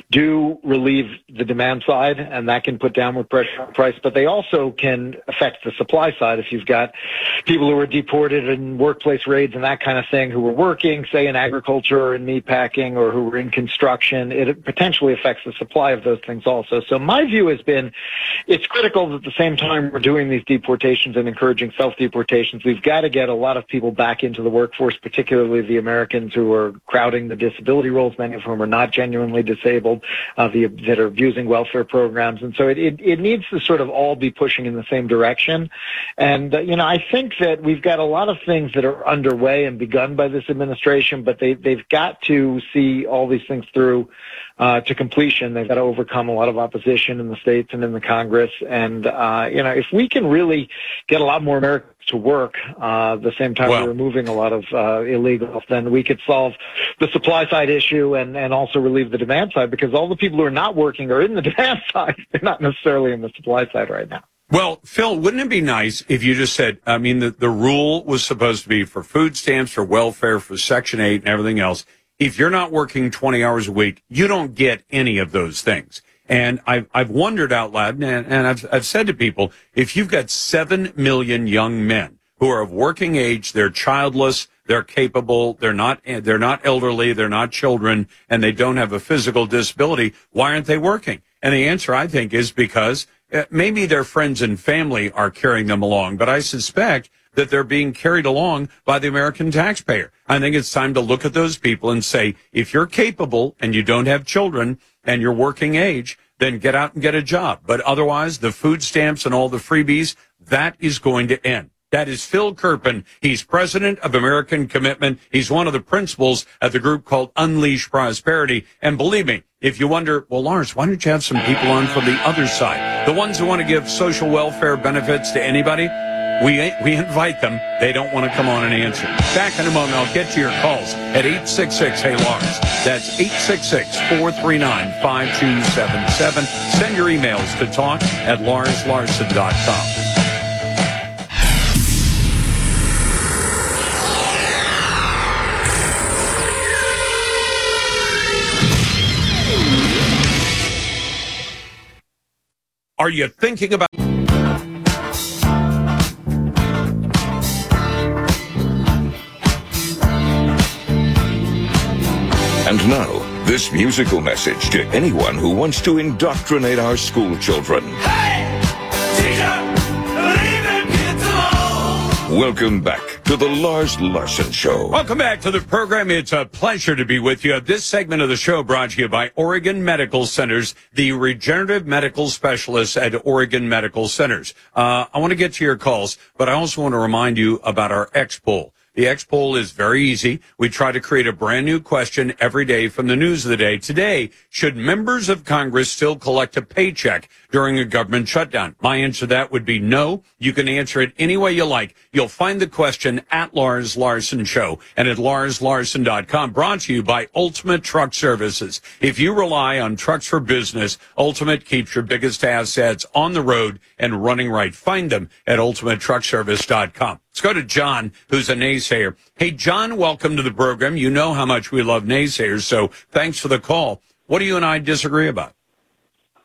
do relieve the demand side, and that can put downward pressure on price, but they also can affect the supply side. If you've got people who are deported in workplace raids and that kind of thing who are working, say, in agriculture or in meatpacking or who are in construction, it potentially affects the supply of those things also. So my view has been it's critical that at the same time we're doing these deportations and encouraging self-deportations, we've got to get a lot of people back into the workforce, particularly the Americans who are crowding the disability rolls, many of whom are not genuinely disabled, uh, the, that are abusing welfare programs. And so it, it, it needs to sort of all be pushing in the same direction. And, uh, you know, I think that we've got a lot of things that are underway and begun by this administration, but they, they've got to see all these things through uh, to completion. They've got to overcome a lot of opposition in the states and in the Congress. And, uh, you know, if we can really get a lot more Americans to work uh, at the same time well, we're removing a lot of uh, illegals, then we could solve the supply side issue and, and also relieve the demand side, because all the people who are not working are in the demand side. They're not necessarily in the supply side right now. Well, Phil, wouldn't it be nice if you just said, I mean, the, the rule was supposed to be for food stamps, for welfare, for Section eight and everything else. If you're not working twenty hours a week, you don't get any of those things. And I've, I've wondered out loud, and, and I've, I've said to people, if you've got seven million young men who are of working age, they're childless, they're capable, they're not, they're not elderly, they're not children, and they don't have a physical disability, why aren't they working? And the answer, I think, is because uh, maybe their friends and family are carrying them along, but I suspect that they're being carried along by the American taxpayer. I think it's time to look at those people and say, if you're capable and you don't have children and you're working age, then get out and get a job. But otherwise, the food stamps and all the freebies, that is going to end. That is Phil Kerpen. He's president of American Commitment. He's one of the principals at the group called Unleash Prosperity. And believe me, if you wonder, well, Lawrence, why don't you have some people on from the other side? The ones who want to give social welfare benefits to anybody, we we invite them. They don't want to come on and answer. Back in a moment, I'll get to your calls at eight six six, hey, Lawrence. That's eight six six, four three nine, five two seven seven. Send your emails to talk at lars larson dot com. Are you thinking about... And now, this musical message to anyone who wants to indoctrinate our school children. Hey, teacher, leave them kids alone. Welcome back to the Lars Larson Show. Welcome back to the program. It's a pleasure to be with you. This segment of the show brought to you by Oregon Medical Centers, the regenerative medical specialists at Oregon Medical Centers. Uh, I want to get to your calls, but I also want to remind you about our X poll. The X poll is very easy. We try to create a brand new question every day from the news of the day. Today, should members of Congress still collect a paycheck during a government shutdown? My answer to that would be no. You can answer it any way you like. You'll find the question at Lars Larson Show and at lars larson dot com. Brought to you by Ultimate Truck Services. If you rely on trucks for business, Ultimate keeps your biggest assets on the road and running right. Find them at ultimate truck service dot com. Let's go to John, who's a naysayer. Hey, John, welcome to the program. You know how much we love naysayers, so thanks for the call. What do you and I disagree about?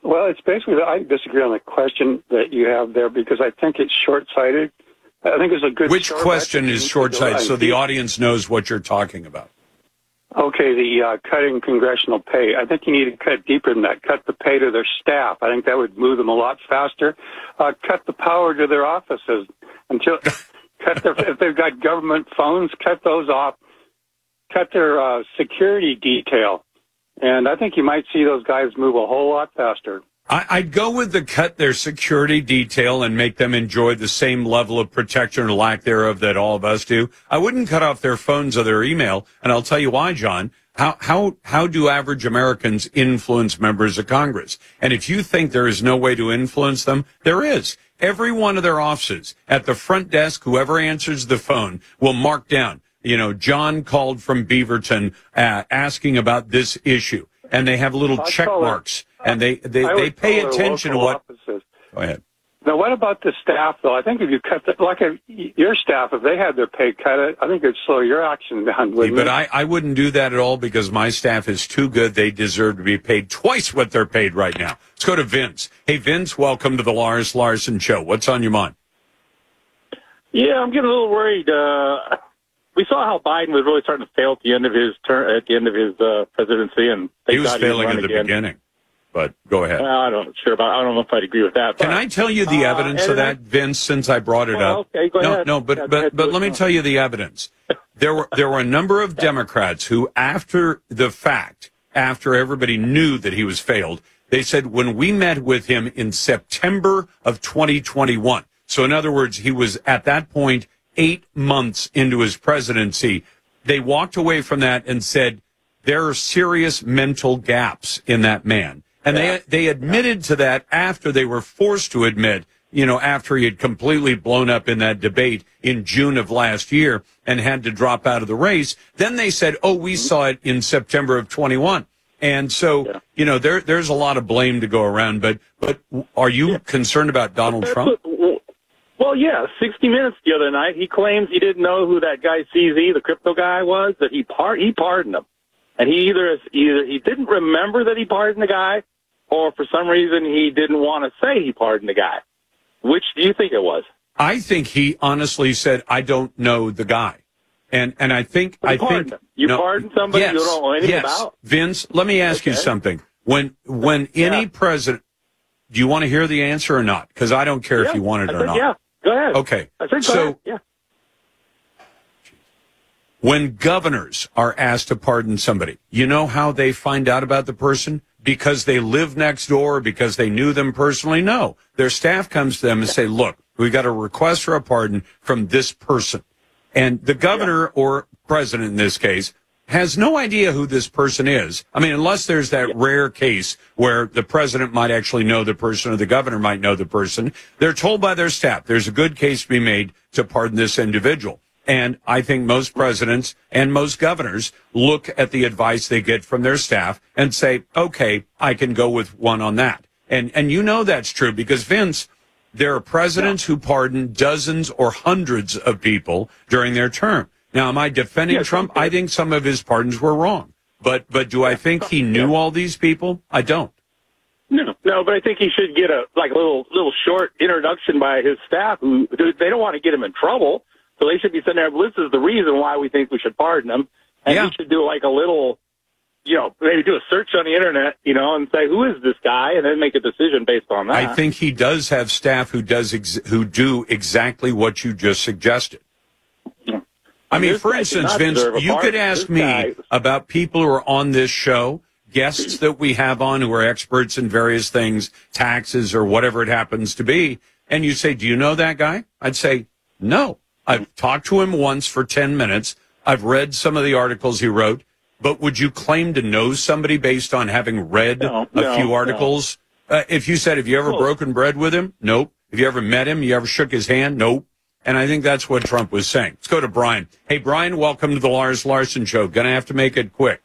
Well, it's basically, I disagree on the question that you have there because I think it's short-sighted. I think it's a good... Which question is short-sighted so the audience knows what you're talking about? Okay, the uh, cutting congressional pay. I think you need to cut deeper than that. Cut the pay to their staff. I think that would move them a lot faster. Uh, cut the power to their offices until... cut their, if they've got government phones, cut those off. Cut their uh, security detail. And I think you might see those guys move a whole lot faster. I, I'd go with the cut their security detail and make them enjoy the same level of protection or lack thereof that all of us do. I wouldn't cut off their phones or their email, and I'll tell you why, John. How how how do average Americans influence members of Congress? And if you think there is no way to influence them, there is. Every one of their offices, at the front desk, whoever answers the phone will mark down, you know, John called from Beaverton uh, asking about this issue. And they have little I check marks, it, and they, they, they pay attention to what... Offices. Go ahead. Now, what about the staff, though? I think if you cut, the, like a, your staff, if they had their pay cut, I think it'd slow your action down, wouldn't But it? I, I wouldn't do that at all because my staff is too good. They deserve to be paid twice what they're paid right now. Let's go to Vince. Hey, Vince, welcome to the Lars Larson Show. What's on your mind? Yeah, I'm getting a little worried. Uh, we saw how Biden was really starting to fail at the end of his term, at the end of his uh, presidency, and He was failing at the again. beginning. But go ahead. Well, I don't sure about. I don't know if I'd agree with that. But, Can I tell you the uh, evidence of that, Vince? Since I brought it well, up. Okay, go no, ahead. no, but yeah, but ahead, but let me tell you the evidence. There were there were a number of Democrats who, after the fact, after everybody knew that he was failed, they said when we met with him in September of twenty twenty-one. So in other words, he was at that point eight months into his presidency. They walked away from that and said there are serious mental gaps in that man. And they they admitted to that after they were forced to admit, you know, after he had completely blown up in that debate in June of last year and had to drop out of the race. Then they said, oh, we saw it in September of twenty-one. And so, yeah. you know, there there's a lot of blame to go around. But but are you yeah. concerned about Donald Trump? Well, yeah, sixty minutes the other night, he claims he didn't know who that guy C Z, the crypto guy, was, that he par- he pardoned him. And he either, either he didn't remember that he pardoned the guy, or for some reason he didn't want to say he pardoned the guy. Which do you think it was? I think he honestly said, I don't know the guy. And and I think I think him. You no, pardoned somebody yes, you don't know anything yes. about? Vince, let me ask okay. you something. When when yeah. any president, do you want to hear the answer or not? Because I don't care yeah. if you want it I or said, not. Yeah, go ahead. Okay. I said, go so ahead. Yeah. When governors are asked to pardon somebody, you know how they find out about the person? Because they live next door, because they knew them personally? No. Their staff comes to them and say, look, we got a request for a pardon from this person. And the governor yeah. or president in this case has no idea who this person is. I mean, unless there's that yeah. rare case where the president might actually know the person or the governor might know the person. They're told by their staff, there's a good case to be made to pardon this individual. And I think most presidents and most governors look at the advice they get from their staff and say, okay, I can go with one on that. And and you know that's true because, Vince, there are presidents yeah. who pardon dozens or hundreds of people during their term. Now, am I defending yeah, Trump? I think some of his pardons were wrong. But but do I think he knew yeah. all these people? I don't. No, no, but I think he should get a like a little little short introduction by his staff. Who they don't want to get him in trouble. So they should be sitting there, this is the reason why we think we should pardon him. And yeah. he should do like a little, you know, maybe do a search on the internet, you know, and say, who is this guy? And then make a decision based on that. I think he does have staff who does ex- who do exactly what you just suggested. Yeah. I mean, this for instance, Vince, you could ask me guy. about people who are on this show, guests that we have on who are experts in various things, taxes or whatever it happens to be. And you say, do you know that guy? I'd say, no. I've talked to him once for ten minutes. I've read some of the articles he wrote. But would you claim to know somebody based on having read no, a no, few articles? No. Uh, if you said, have you ever cool. broken bread with him? Nope. Have you ever met him? You ever shook his hand? Nope. And I think that's what Trump was saying. Let's go to Brian. Hey, Brian, welcome to the Lars Larson Show. Going to have to make it quick.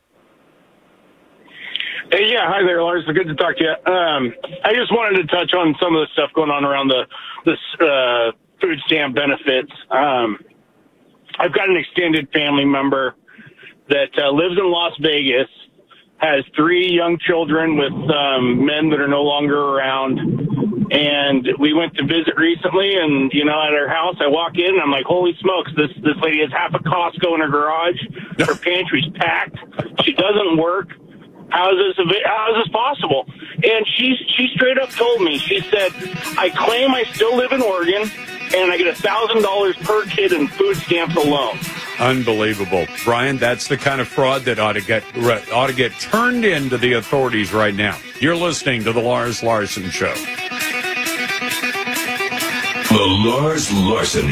Hey, yeah. Hi there, Lars. Good to talk to you. Um, I just wanted to touch on some of the stuff going on around the this uh food stamp benefits. Um, I've got an extended family member that uh, lives in Las Vegas, has three young children with um, men that are no longer around. And we went to visit recently, and, you know, at her house, I walk in, and I'm like, holy smokes, this, this lady has half a Costco in her garage. Her pantry's packed. She doesn't work. How is this, how is this possible? And she, she straight up told me, she said, I claim I still live in Oregon, and I get one thousand dollars per kid in food stamps alone. Unbelievable. Brian, that's the kind of fraud that ought to get ought to get turned into the authorities right now. You're listening to The Lars Larson Show. The Lars Larson